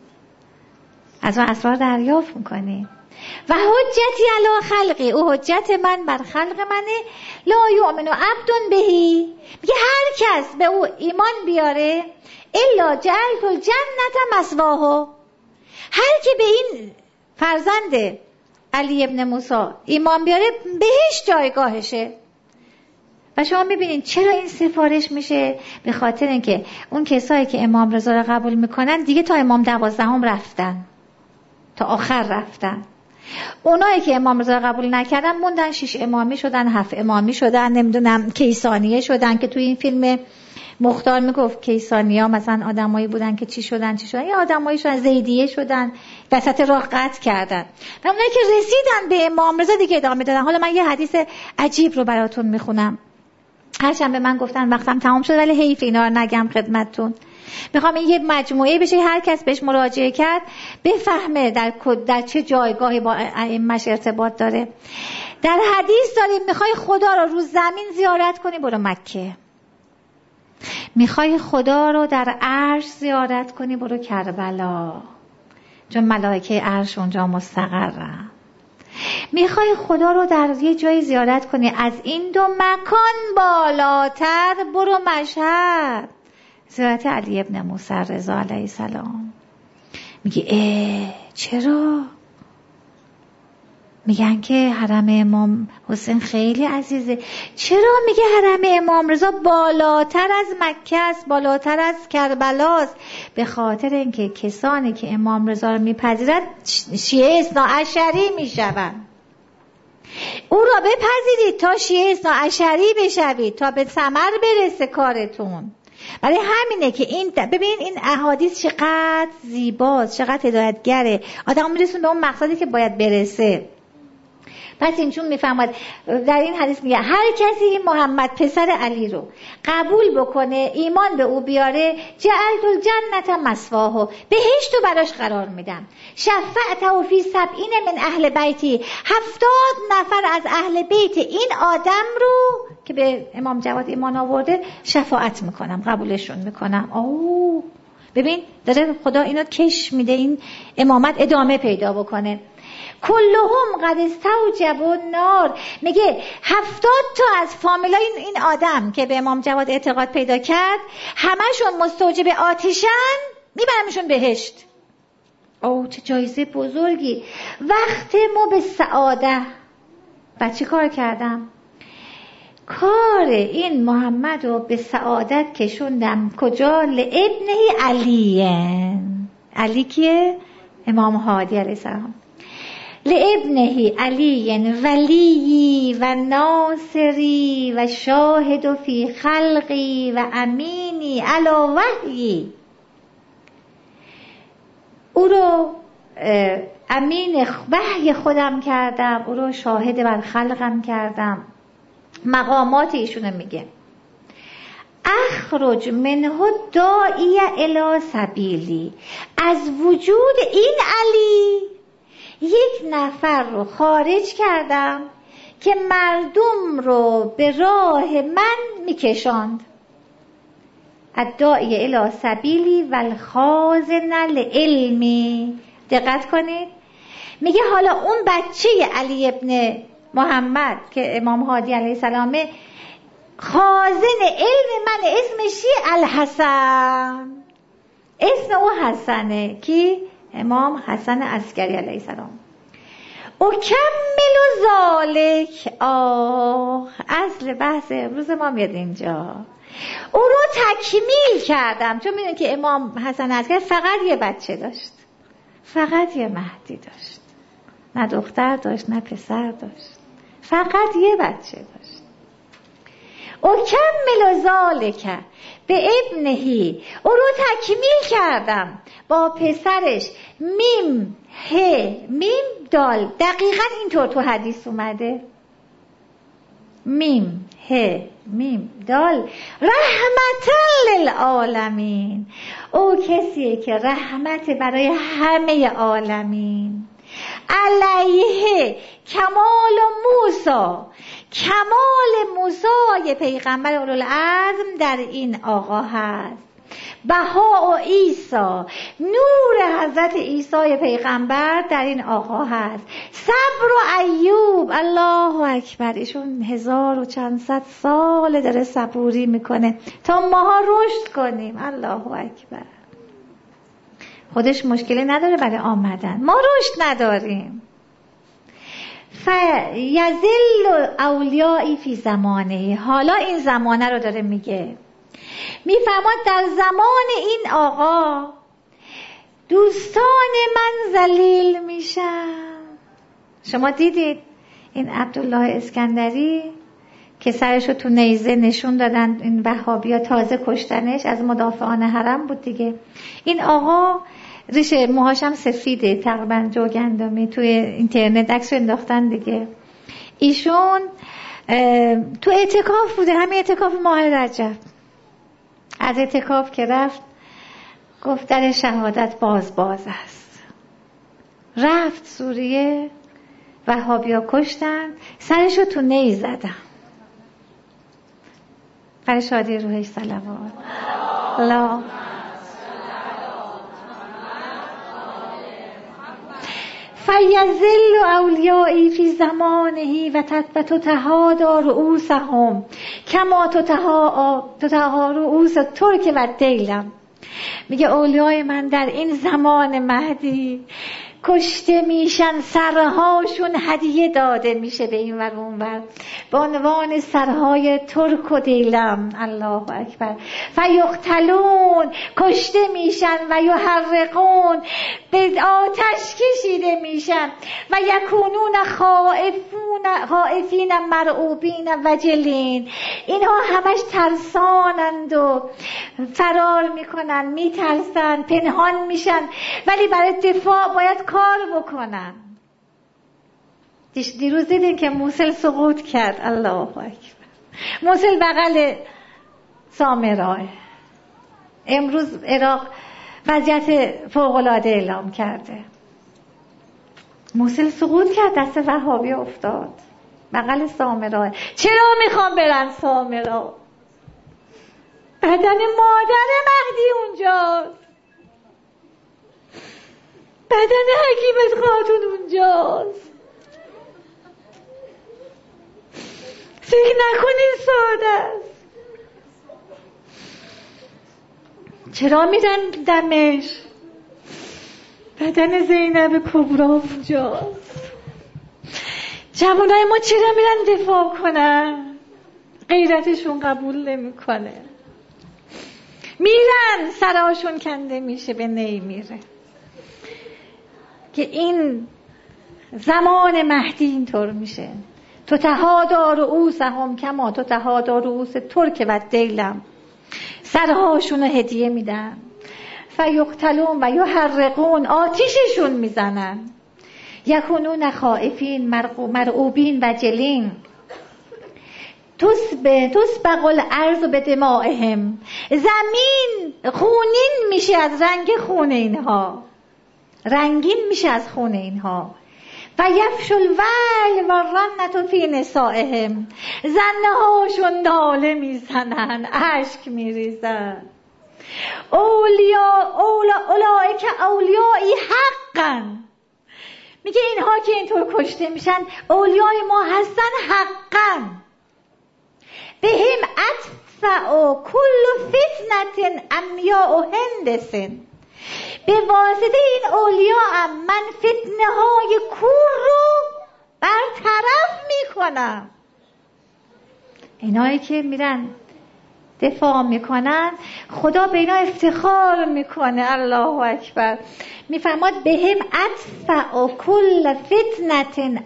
[SPEAKER 1] از اون اسرار دریافت میکنی. و حجتی علی خلقی، او حجت من بر خلق منه. لا یؤمن عبد بهی، میگه هر کس به او ایمان بیاره الا جعلت الجنت مثواه، هر که به این فرزند علی ابن موسی ایمان بیاره بهش جایگاهشه. و شما میبینید چرا این سفارش میشه؟ به خاطر اینکه اون کسایی که امام رضا رو قبول میکنن دیگه تا امام 12 رفتن، تا آخر رفتن. اونایی که امام رضا قبول نکردن موندن، 6 امامی شدن، 7 امامی شدن، نمیدونم کیسانیه شدن که توی این فیلم مختار میگفت کیسانیا مثلا آدمایی بودن که چی شدن یا آدمایی شدن زیدیه شدن، وسط راه قطع کردن. و اونایی که رسیدن به امام رضا دیگه ادامه دادن. حالا من یه حدیث عجیب رو براتون میخونم، هرچند به من گفتن وقتم تمام شد ولی حیف اینا رو نگم خدمتتون. میخوام این یه مجموعه بشه هر کس بهش مراجعه کرد بفهمه در چه جایگاهی با ائمه‌اش ارتباط داره. در حدیث داریم میخوای خدا رو زمین زیارت کنی برو مکه، میخوای خدا رو در عرش زیارت کنی برو کربلا، چون ملائکه عرش اونجا مستقرن. میخوای خدا رو در یه جایی زیارت کنی از این 2 مکان بالاتر برو مشهد، زیارت علی ابن موسی رضا علیه السلام. میگه چرا؟ میگن که حرم امام حسین خیلی عزیزه. چرا؟ میگه حرم امام رضا بالاتر از مکه است، بالاتر از کربلاست. به خاطر اینکه کسانی که امام رضا رو میپذیرند شیعه اثناعشری میشوند. او را بپذیرید تا شیعه اثناعشری بشوید، تا به ثمر برسه کارتون. برای همینه که این ببین این احادیث چقدر زیباست، چقدر هدایتگره، آدم میرسون به اون مقصدی که باید برسه. پس این چون میفهمد در این حدیث میگه هر کسی این محمد پسر علی رو قبول بکنه، ایمان به او بیاره، جعلت الجنت مثواه، بهشت رو براش قرار میدم. شفعته فی 70 من اهل بیتی، 70 نفر از اهل بیت این آدم رو که به امام جواد ایمان آورده شفاعت میکنم، قبولشون میکنم. ببین داره خدا اینو کش میده این امامت ادامه پیدا بکنه. کلهم قد استوجبوا النار، میگه 70 تا از فامیلای این آدم که به امام جواد اعتقاد پیدا کرد همشون مستوجب آتشن، میبرمشون بهشت. چه جایزه بزرگی. وقت ما به سعاده. بعد چی کار کردم؟ کار این محمد رو به سعادت کشوندم. کجا؟ لابنه علی. علی کیه؟ امام هادی علیه السلام. لابنه علی ولی و ناصری و شاهد فی خلقی و امینی علی وحی. او رو امین وحی خودم کردم، او رو شاهد بر خلقم کردم. مقامات ایشونو میگه اخرج منه داعی الی سبیلی، از وجود این علی یک نفر رو خارج کردم که مردم رو به راه من میکشاند. الداعی الی سبیلی والخازن لعلمی. دقت کنید، میگه حالا اون بچه علی ابن محمد که امام هادی علیه السلامه، خازن علم من اسمش الحسن، اسم او حسنه کی؟ امام حسن عسکری علیه السلام. او کمل ذالک. اصل بحث امروز ما میاد اینجا. او رو تکمیل کردم، چون میدونید که امام حسن عسکری فقط یه بچه داشت، فقط یه مهدی داشت، نه دختر داشت نه پسر داشت، فقط یه بچه داشت. او کمل ذالک به ابنهی، او رو تکمیل کردم با پسرش. میم ه میم دال، دقیقا اینطور تو حدیث اومده. میم ه میم دال رحمتا للعالمین. او کسیه که رحمت برای همه عالمین. علیه کمال موسی، کمال موسی پیغمبر اولوالعزم در این آقا هست. بها و عیسی، نور حضرت عیسی پیغمبر در این آقا هست. صبر و ایوب، الله اکبر، ایشون 1000 و چند صد سال داره صبوری میکنه تا ماها رشد کنیم. الله اکبر. خودش مشکلی نداره برای آمدن، ما رشد نداریم. یذل اولیایی فی زمانه. حالا این زمانه رو داره میگه، میفرماد در زمان این آقا دوستان من ذلیل میشن. شما دیدید این عبدالله اسکندری که سرشو تو نیزه نشون دادن، این وهابیا تازه کشتنش، از مدافعان حرم بود دیگه. این آقا ریشه موهاشم سفیده تقریبا جوگندمی، توی اینترنت عکس انداختن دیگه. ایشون تو اعتکاف بوده، همین اعتکاف ماه رجب. از اعتکاف که رفت گفت در شهادت باز است. رفت سوریه، وهابیا کشتن، سرشو تو نیز زدن. فرشادی روحش صلوات. الله فیذل اولیایی فی زمانه و تتهادى رؤوسهم کما تتهادى رؤوس ترک و دیلم. میگه اولیای من در این زمان مهدی کشته میشن، سرهاشون هدیه داده میشه به این ور اون ور به عنوان سرهای ترک و دیلم. الله اکبر. فیقتلون، کشته میشن، و یحرقون، به آتش کشیده میشن، و یکونون خائفین مرعوبین وجلین. اینها همش ترسانند و فرار میکنن، میترسن، پنهان میشن، ولی برای دفاع باید کار بکنن. دیروز دیدین که موصل سقوط کرد. الله اکبر. موصل بغل سامراه. امروز عراق وضعیت فوق‌العاده اعلام کرده. موصل سقوط کرد، دست وهابی افتاد بغل سامراه. چرا میخوام برن سامراه؟ بدن مادر مهدی اونجاست، بدن حکیمت خاتون اونجاست. فکر نکنین ساده است. چرا میرن دمشق؟ بدن زینب کبری اونجاست. جوانای ما چرا میرن دفاع کنن؟ غیرتشون قبول نمیکنه. میرن سرهاشون کنده میشه، به نی میره. که این زمان مهدی اینطور میشه. تتهادى رؤوسهم کما تتهادى رؤوس ترک و دیلم. سرهاشون رو هدیه میدن. فیقتلون و یحرقون، آتیششون میزنن. یکونون خائفین مرعوبین و جلین، تسبق الارض بدمائهم، زمین خونین میشه از رنگ خون اینها، رنگین میشه از خون اینها. و یفشل الویل و الرنة فی نسائهم، زنه هاشون ناله میزنن، اشک میریزن. اولئک اولیای حقا، میگه اینها که اینطور کشته میشن اولیای ما هستن حقا. بهم ادفع کل فتنة عمیاء هندس، به واسطه این اولیا من فتنه های کور رو برطرف میکنم. اینایی که میرن دفاع میکنن خدا به اینا افتخار میکنه. الله اکبر. میفرماد بهم ادفع کل فتنة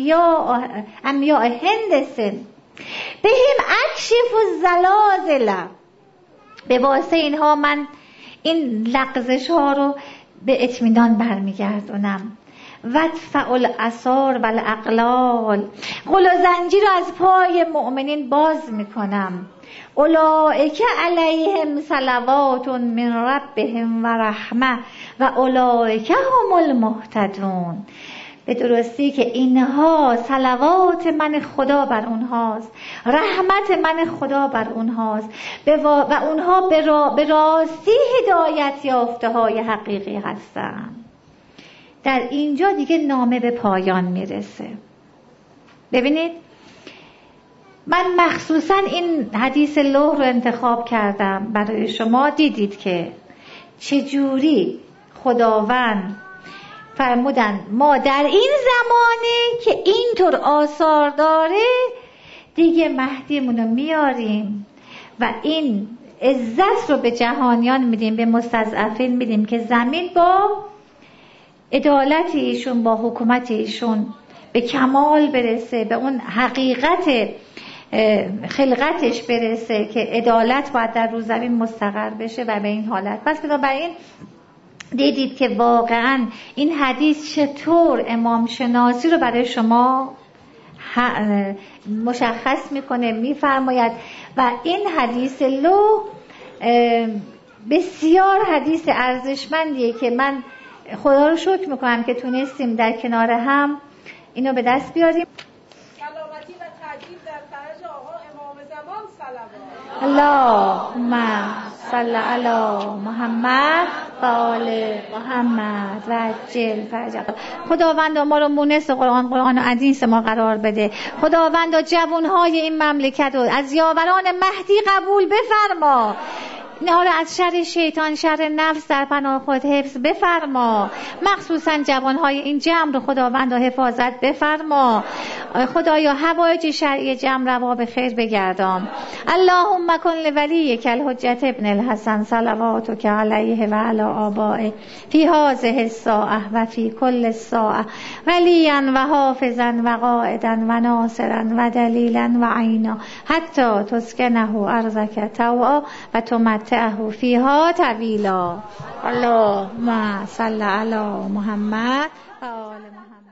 [SPEAKER 1] عمیاء هندس بهم اکشف الزلازل، به واسطه اینها من این لغزش ها رو به اطمینان برمیگردونم. وادفع الاسار و الاغلال، غل و زنجیر رو از پای مؤمنین باز میکنم. اولئک علیهم صلوات من ربهم و رحمه و اولئک هم المهتدون، به درستی که اینها صلوات من خدا بر اونهاست، رحمت من خدا بر اونهاست و اونها به راستی هدایت یافته های حقیقی هستند. در اینجا دیگه نامه به پایان میرسه. ببینید من مخصوصا این حدیث لوح رو انتخاب کردم برای شما. دیدید که چجوری خداوند فرمودن ما در این زمانه که اینطور آثار داره دیگه مهدیمون رو میاریم و این عزت رو به جهانیان میدیم، به مستضعفین میدیم که زمین با عدالت ایشون، با حکومت ایشون به کمال برسه، به اون حقیقت خلقتش برسه که عدالت باید در رو زمین مستقر بشه و به این حالت. پس بنابراین دیدید که واقعا این حدیث چطور امام شناسی رو برای شما مشخص میکنه، میفرماید. و این حدیث لوح بسیار حدیث ارزشمندیه که من خدا رو شکر میکنم که تونستیم در کنار هم اینو به دست بیاریم.
[SPEAKER 2] سلامتی و تاکید در فرج آقا امام زمان صلوات.
[SPEAKER 1] اللهم صل علی محمد و آل محمد و عجل فرج. خداوند ما رو مونس قرآن و حدیث ما قرار بده. خداوند جوانهای این مملکت رو از یاوران مهدی قبول بفرما. اینها رو از شر شیطان، شر نفس در پناه خود حفظ بفرما. مخصوصا جوانهای این جمع رو خداوند و حفاظت بفرما. خدایا حوایج شرعی جمع روا به خیر بگردان. اللهم کن لولیک الحجة ابن الحسن صلواتک علیه و علی آبائه فی هذه الساعه و فی کل الساعه ولیا و حافظا و قائدا و ناصرا و دلیلا و عینا حتی تسکنه ارضک طوعا و تمتعه فیها طویلا. اللهم صل علی محمد و آل محمد.